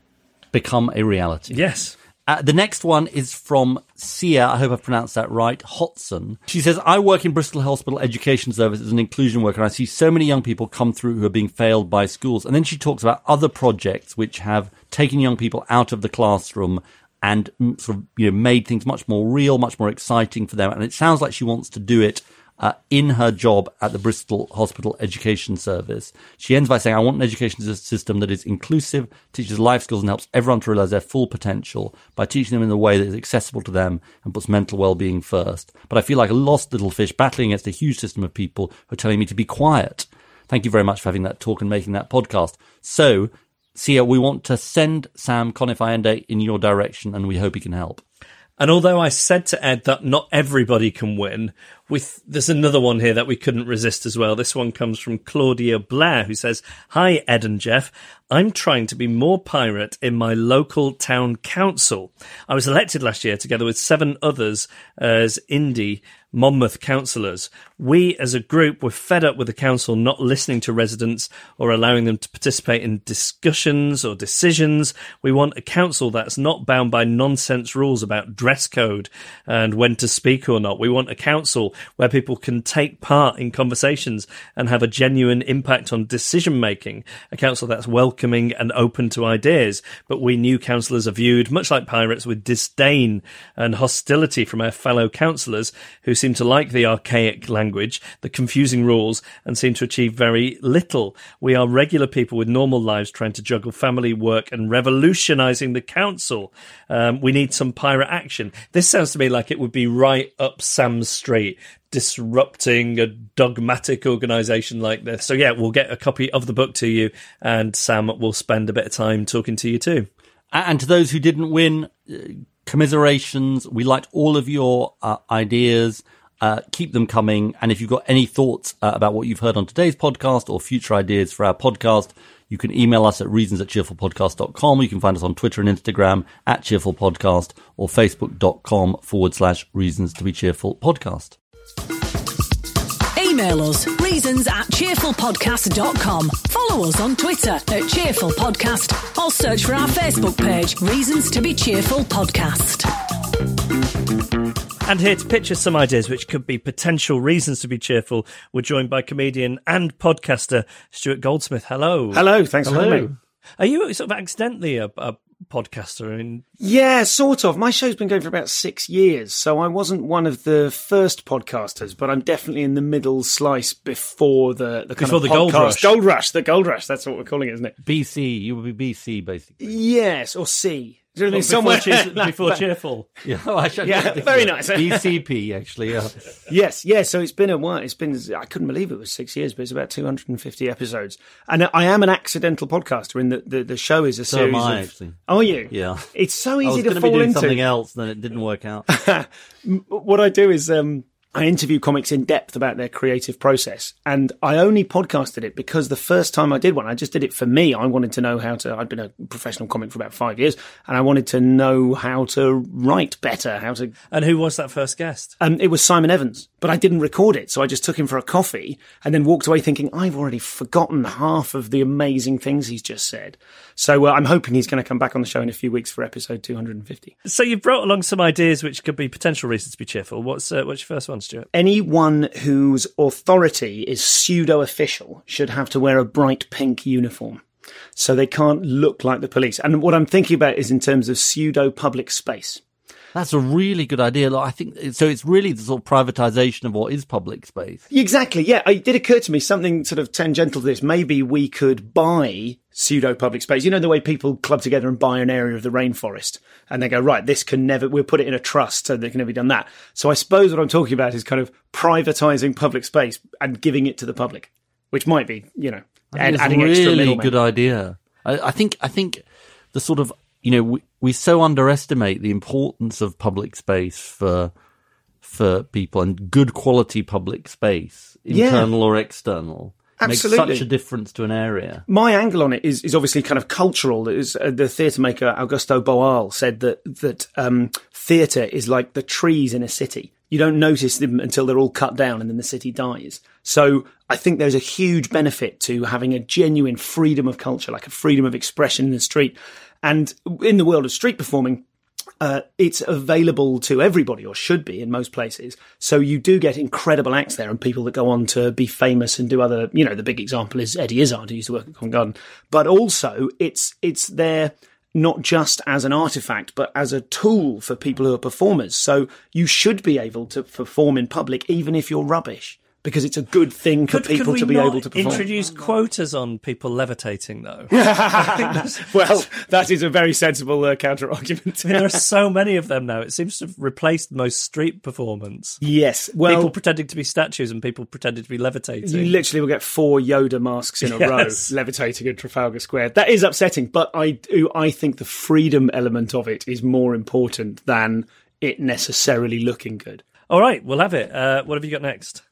become a reality. Yes. The next one is from Sia, I hope I've pronounced that right, Hodson. She says, I work in Bristol Hospital Education Service as an inclusion worker, and I see so many young people come through who are being failed by schools. And then she talks about other projects which have taken young people out of the classroom and sort of made things much more real, much more exciting for them. And it sounds like she wants to do it in her job at the Bristol Hospital Education Service. She ends by saying, I want an education system that is inclusive, teaches life skills and helps everyone to realise their full potential by teaching them in a way that is accessible to them and puts mental well-being first. But I feel like a lost little fish battling against a huge system of people who are telling me to be quiet. Thank you very much for having that talk and making that podcast. So, Sia, we want to send Sam Conifer in your direction and we hope he can help. And although I said to Ed that not everybody can win, there's another one here that we couldn't resist as well. This one comes from Claudia Blair, who says, Hi, Ed and Jeff. I'm trying to be more pirate in my local town council. I was elected last year together with 7 others as indie Monmouth councillors. We as a group were fed up with the council not listening to residents or allowing them to participate in discussions or decisions. We want a council that's not bound by nonsense rules about dress code and when to speak or not. We want a council where people can take part in conversations and have a genuine impact on decision making. A council that's welcoming and open to ideas. But we new councillors are viewed, much like pirates, with disdain and hostility from our fellow councillors who seem to like the archaic language, the confusing rules, and seem to achieve very little. We are regular people with normal lives trying to juggle family, work, and revolutionising the council. We need some pirate action. This sounds to me like it would be right up Sam's street, disrupting a dogmatic organisation like this. So yeah, we'll get a copy of the book to you, and Sam will spend a bit of time talking to you too. And to those who didn't win, commiserations. We liked all of your ideas. Keep them coming. And if you've got any thoughts about what you've heard on today's podcast or future ideas for our podcast, you can email us at reasons@cheerfulpodcast.com. You can find us on Twitter and Instagram @cheerfulpodcast or facebook.com/reasons-to-be-cheerful-podcast. Email us, reasons@cheerfulpodcast.com. Follow us on Twitter @cheerfulpodcast or search for our Facebook page, Reasons to be Cheerful Podcast. And here to pitch us some ideas which could be potential reasons to be cheerful, we're joined by comedian and podcaster Stuart Goldsmith. Hello. Hello, thanks for having me. Are you sort of accidentally a podcaster? Yeah, sort of. My show's been going for about 6 years, so I wasn't one of the first podcasters, but I'm definitely in the middle slice before the kind of Gold Rush. The Gold Rush, that's what we're calling it, isn't it? BC, you would be BC, basically. Yes, or C. Do you know what I mean? Somewhere before cheerful. Yeah, very nice. BCP, actually, yeah. Yes, so it's been a while. I couldn't believe it was 6 years, but it's about 250 episodes. And I am an accidental podcaster, and the show is a series of... actually. Oh, are you? Yeah. It's so easy to fall into. I was going to be doing something else, then it didn't work out. What I do is... I interview comics in depth about their creative process, and I only podcasted it because the first time I did one, I just did it for me. I wanted to know I'd been a professional comic for about 5 years, and I wanted to know how to write better, And who was that first guest? It was Simon Evans, but I didn't record it, so I just took him for a coffee and then walked away thinking, I've already forgotten half of the amazing things he's just said. So I'm hoping he's going to come back on the show in a few weeks for episode 250. So you've brought along some ideas which could be potential reasons to be cheerful. What's your first one, Stuart? Anyone whose authority is pseudo-official should have to wear a bright pink uniform, so they can't look like the police. And what I'm thinking about is in terms of pseudo-public space. That's a really good idea. Look, I think so. It's really the sort of privatization of what is public space. Exactly. Yeah, it did occur to me something sort of tangential to this. Maybe we could buy pseudo public space. You know, the way people club together and buy an area of the rainforest, and they go, right, this can never. We'll put it in a trust, so that can never be done that. So I suppose what I'm talking about is kind of privatizing public space and giving it to the public, which might be, you know, adding really extra middlemen. Good idea. I think the sort of, you know, we so underestimate the importance of public space for people, and good quality public space, internal or external. Absolutely. Makes such a difference to an area. My angle on it is obviously kind of cultural. It is, the theatre maker Augusto Boal said that theatre is like the trees in a city. You don't notice them until they're all cut down and then the city dies. So I think there's a huge benefit to having a genuine freedom of culture, like a freedom of expression in the street. And in the world of street performing, it's available to everybody, or should be in most places. So you do get incredible acts there and people that go on to be famous and do other, you know, the big example is Eddie Izzard, who used to work at Covent Garden. But also it's there not just as an artifact, but as a tool for people who are performers. So you should be able to perform in public, even if you're rubbish, because it's a good thing for people to be able to perform. Introduce quotas on people levitating, though. Well, that is a very sensible counter-argument. I mean, there are so many of them now. It seems to have replaced most street performance. Yes. Well, people pretending to be statues and people pretending to be levitating. You literally will get 4 Yoda masks in a row levitating in Trafalgar Square. That is upsetting, but I think the freedom element of it is more important than it necessarily looking good. All right, we'll have it. What have you got next?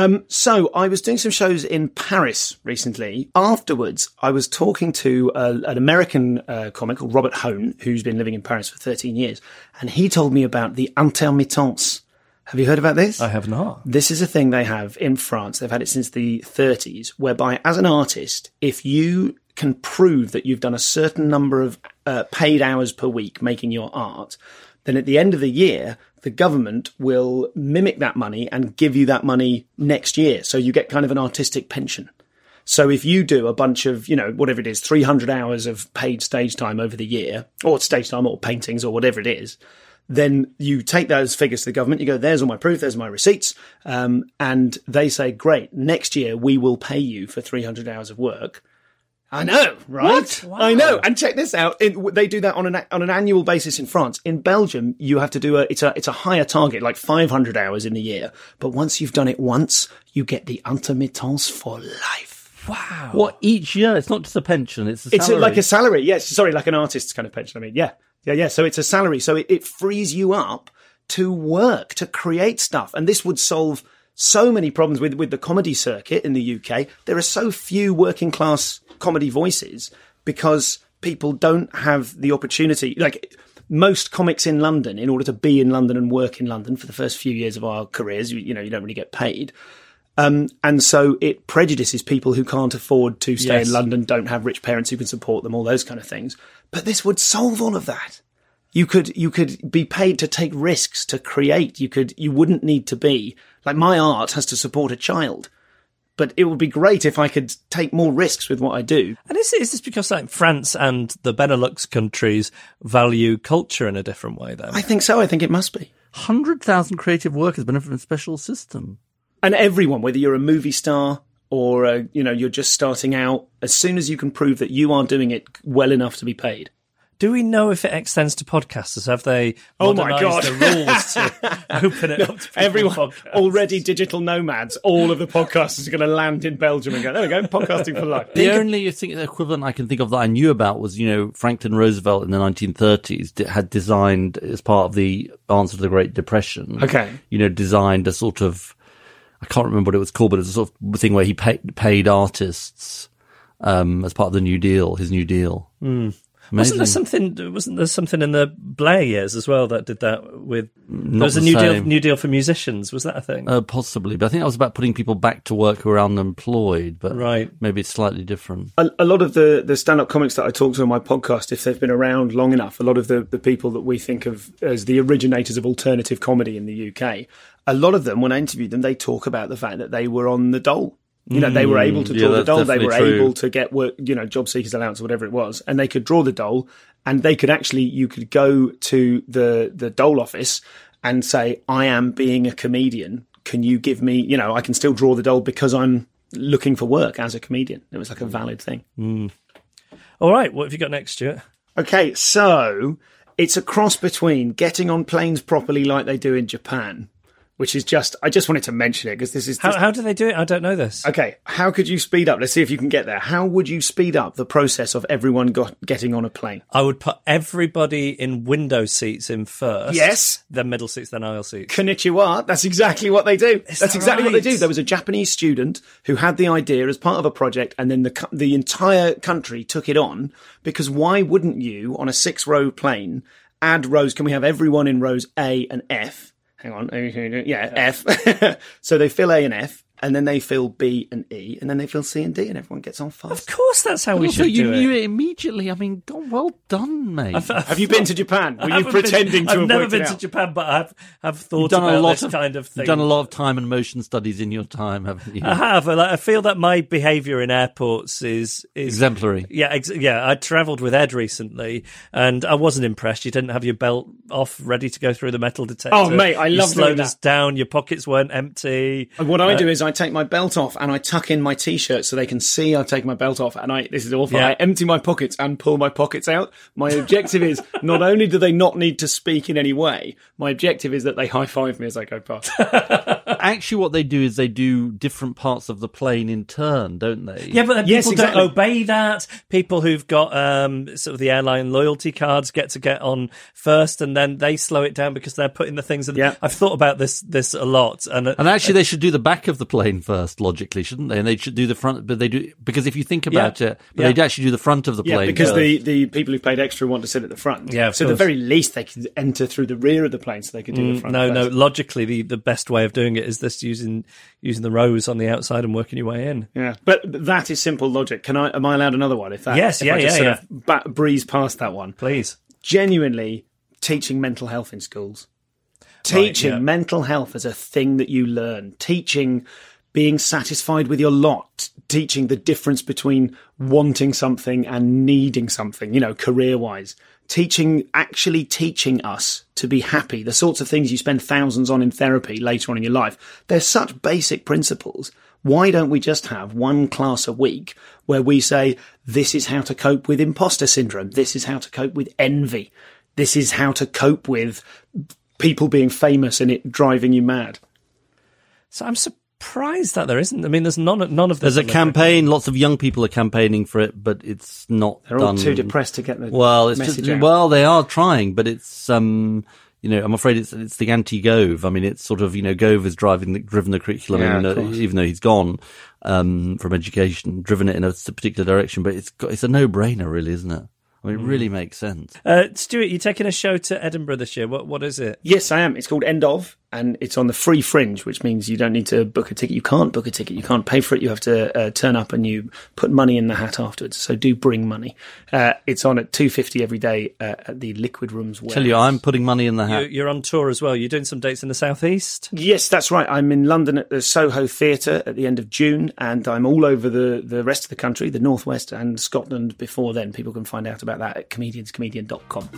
So I was doing some shows in Paris recently. Afterwards, I was talking to an American comic called Robert Hone, who's been living in Paris for 13 years. And he told me about the intermittence. Have you heard about this? I have not. This is a thing they have in France. They've had it since the 30s, whereby as an artist, if you can prove that you've done a certain number of paid hours per week making your art, then at the end of the year, the government will mimic that money and give you that money next year. So you get kind of an artistic pension. So if you do a bunch of, you know, whatever it is, 300 hours of paid stage time over the year, or stage time or paintings or whatever it is, then you take those figures to the government, you go, there's all my proof, there's my receipts. And they say, great, next year we will pay you for 300 hours of work. I know, right? Wow. I know. And check this out. They do that on an annual basis in France. In Belgium, you have to do it's a higher target, like 500 hours in the year. But once you've done it once, you get the intermittence for life. Wow. What, each year? It's not just a pension, it's a salary. It's like a salary. Yes. Sorry, like an artist's kind of pension. I mean, yeah. So it's a salary. So it frees you up to work, to create stuff. And this would solve so many problems with the comedy circuit in the UK. There are so few working class comedy voices because people don't have the opportunity. Like most comics in London, in order to be in London and work in London for the first few years of our careers, you know, you don't really get paid. And so it prejudices people who can't afford to stay in London, don't have rich parents who can support them, all those kind of things. But this would solve all of that. You could be paid to take risks, to create. You wouldn't need to be like, my art has to support a child. But it would be great if I could take more risks with what I do. And is this because like France and the Benelux countries value culture in a different way, though? I think so. I think it must be. 100,000 creative workers benefit from a special system. And everyone, whether you're a movie star or you're just starting out, as soon as you can prove that you are doing it well enough to be paid. Do we know if it extends to podcasters? Have they modernised the rules to open it up to everyone? Podcasts? Already digital nomads. All of the podcasters are going to land in Belgium and go, there we go, podcasting for life. The only equivalent I can think of that I knew about was, Franklin Roosevelt in the 1930s had designed, as part of the answer to the Great Depression, designed a sort of, I can't remember what it was called, but it was a sort of thing where he paid artists as part of the New Deal, his New Deal. Mm. Wasn't there something in the Blair years as well that did that with? There was a New Deal for musicians. Was that a thing? Possibly, but I think that was about putting people back to work who were unemployed. But right, maybe it's slightly different. A lot of the stand-up comics that I talk to on my podcast, if they've been around long enough, a lot of the people that we think of as the originators of alternative comedy in the UK, a lot of them, when I interviewed them, they talk about the fact that they were on the dole. You know, they were able to draw the dole. They were true. able to get work, you know, job seekers allowance or whatever it was, and they could draw the dole, and they could actually, you could go to the dole office and say, I am being a comedian. Can you give me, you know, I can still draw the dole because I'm looking for work as a comedian. It was like a valid thing. All right, what have you got next, Stuart? Okay, so it's a cross between getting on planes properly like they do in Japan, which is just, I just wanted to mention it because this is... How do they do it? I don't know this. Okay, how could you speed up? Let's see if you can get there. How would you speed up the process of everyone getting on a plane? I would put everybody in window seats in first. Yes. Then middle seats, then aisle seats. Konnichiwa. That's exactly what they do. Is That's that exactly what they right? do. There was a Japanese student who had the idea as part of a project, and then the entire country took it on, because why wouldn't you, on a 6-row plane, add rows? Can we have everyone in rows A and F? Hang on. Yeah, F. So they fill A and F, and then they fill B and E, and then they fill C and D, and everyone gets on fast. Of course, that's how we Also, should you do knew it. it immediately. I mean, well done, mate. Have you been to Japan? Were you pretending to I've have never worked been it to out? Japan, but I've thought You've done about a lot this of kind of thing. You've done a lot of time and motion studies in your time, haven't you? I have. I feel that my behaviour in airports is Exemplary. Yeah, I travelled with Ed recently, and I wasn't impressed. You didn't have your belt off, ready to go through the metal detector. Oh, mate, I love You slowed doing us that. down. Your pockets weren't empty. And what I do is I take my belt off and I tuck in my t-shirt so they can see I've taken my belt off, and this is awful. Yeah. I empty my pockets and pull my pockets out. My objective is not only do they not need to speak in any way, my objective is that they high-five me as I go past. Actually, what they do is they do different parts of the plane in turn, don't they? Yeah, but then Yes, people exactly. don't obey that. People who've got sort of the airline loyalty cards get on first, and then they slow it down because they're putting the things in. Yeah. I've thought about this a lot, and actually, they should do the back of the plane first, logically, shouldn't they? And they should do the front, but they do, because if you think about it, they'd actually do the front of the plane. because first. the people who paid extra want to sit at the front. Yeah, of so at the course. very least they could enter through the rear of the plane so they could do the front. No, first. logically, the best way of doing it is this using the rows on the outside and working your way in. Yeah, but that is simple logic. Am I allowed another one? If I just sort of breeze past that one, Please. Genuinely teaching mental health in schools. Teaching mental health as a thing that you learn. Teaching being satisfied with your lot. Teaching the difference between wanting something and needing something, you know, career-wise. Actually teaching us to be happy. The sorts of things you spend thousands on in therapy later on in your life. They're such basic principles. Why don't we just have one class a week where we say, this is how to cope with imposter syndrome. This is how to cope with envy. This is how to cope with people being famous and it driving you mad. So I'm surprised that there isn't. I mean, there's none of this. There's a campaign. Lots of young people are campaigning for it, but it's not. They're all too depressed to get the message out. Well, they are trying, but it's I'm afraid it's the anti-Gove. I mean, it's sort of, Gove has driven the curriculum, even though he's gone from education, driven it in a particular direction. But it's a no-brainer, really, isn't it? I mean, it really makes sense. Stuart, you're taking a show to Edinburgh this year. What is it? Yes, I am. It's called End Of, and it's on the free fringe, which means you don't need to book a ticket. You can't book a ticket. You can't pay for it. You have to turn up and you put money in the hat afterwards. So do bring money. It's on at $2.50 every day at the Liquid Rooms warehouse. Tell you, I'm putting money in the hat. You're on tour as well. You're doing some dates in the southeast? Yes, that's right. I'm in London at the Soho Theatre at the end of June, and I'm all over the rest of the country, the Northwest and Scotland before then. People can find out about that at comedianscomedian.com.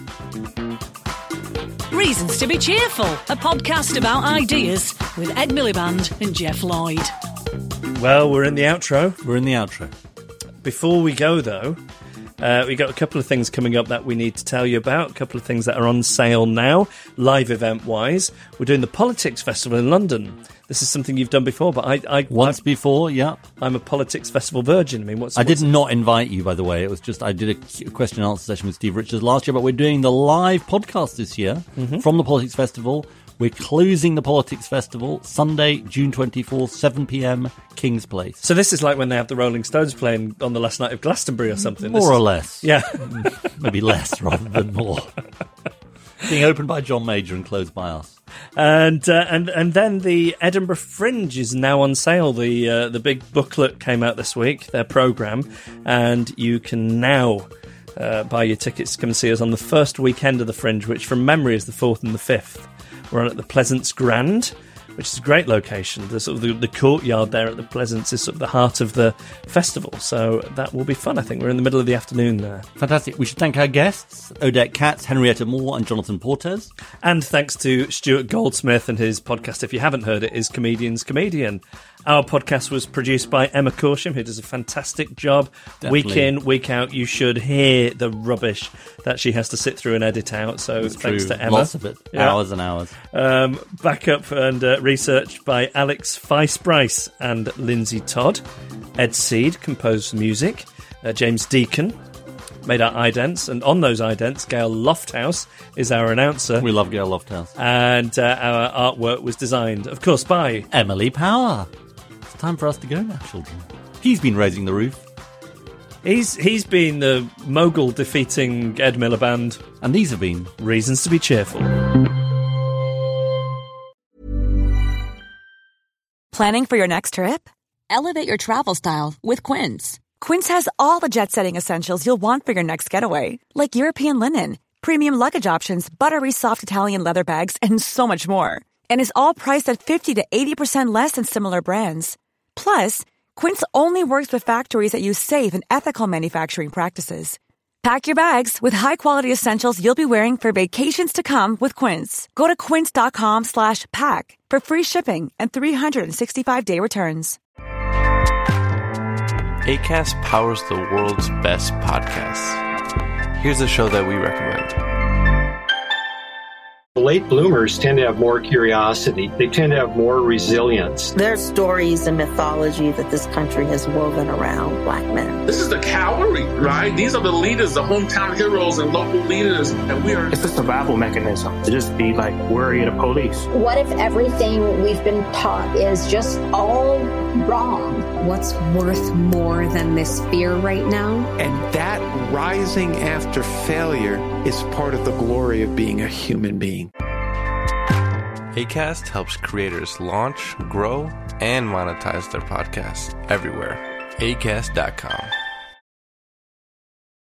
Reasons to be Cheerful, a podcast about ideas with Ed Miliband and Jeff Lloyd. Well, we're in the outro. Before we go, though, we got a couple of things coming up that we need to tell you about, a couple of things that are on sale now, live event-wise. We're doing the Politics Festival in London. This is something you've done before, but Once before, yeah. I'm a Politics Festival virgin. I mean, I did not invite you, by the way. It was just I did a question and answer session with Steve Richards last year, but we're doing the live podcast this year from the Politics Festival. We're closing the Politics Festival Sunday, June 24th, 7 p.m, King's Place. So this is like when they have the Rolling Stones playing on the last night of Glastonbury or something. More or less. Yeah. Maybe less rather than more. Being opened by John Major and closed by us. And then the Edinburgh Fringe is now on sale. The big booklet came out this week, their programme, and you can now buy your tickets to come and see us on the first weekend of the Fringe, which from memory is the 4th and the 5th. We're on at the Pleasance Grand, which is a great location. The sort of the courtyard there at the Pleasance is sort of the heart of the festival, so that will be fun. I think we're in the middle of the afternoon there. Fantastic. We should thank our guests, Odette Katz, Henrietta Moore and Jonathan Portes. And thanks to Stuart Goldsmith and his podcast, if you haven't heard it, is Comedian's Comedian. Our podcast was produced by Emma Corsham, who does a fantastic job. Definitely. Week in, week out, you should hear the rubbish that she has to sit through and edit out. So thanks to Emma. Lots of it. Yeah. Hours and hours. Backup and research by Alex Feisbryce and Lindsay Todd. Ed Seed composed music. James Deacon made our idents, and on those idents, Gail Lofthouse is our announcer. We love Gail Lofthouse. And our artwork was designed, of course, by Emily Power. It's time for us to go now, children. He's been raising the roof. He's been the mogul defeating Ed Miliband. And these have been Reasons to be Cheerful. Planning for your next trip? Elevate your travel style with Quince. Quince has all the jet-setting essentials you'll want for your next getaway, like European linen, premium luggage options, buttery soft Italian leather bags, and so much more. And is all priced at 50 to 80% less than similar brands. Plus, Quince only works with factories that use safe and ethical manufacturing practices. Pack your bags with high-quality essentials you'll be wearing for vacations to come with Quince. Go to quince.com/pack for free shipping and 365-day returns. Acast powers the world's best podcasts. Here's a show that we recommend. Late bloomers tend to have more curiosity. They tend to have more resilience. There's stories and mythology that this country has woven around Black men. This is the cavalry, right? These are the leaders, the hometown heroes and local leaders. And we are... It's a survival mechanism to just be like worried of police. What if everything we've been taught is just all wrong? What's worth more than this fear right now? And that rising after failure is part of the glory of being a human being. Acast helps creators launch, grow, and monetize their podcasts everywhere. Acast.com.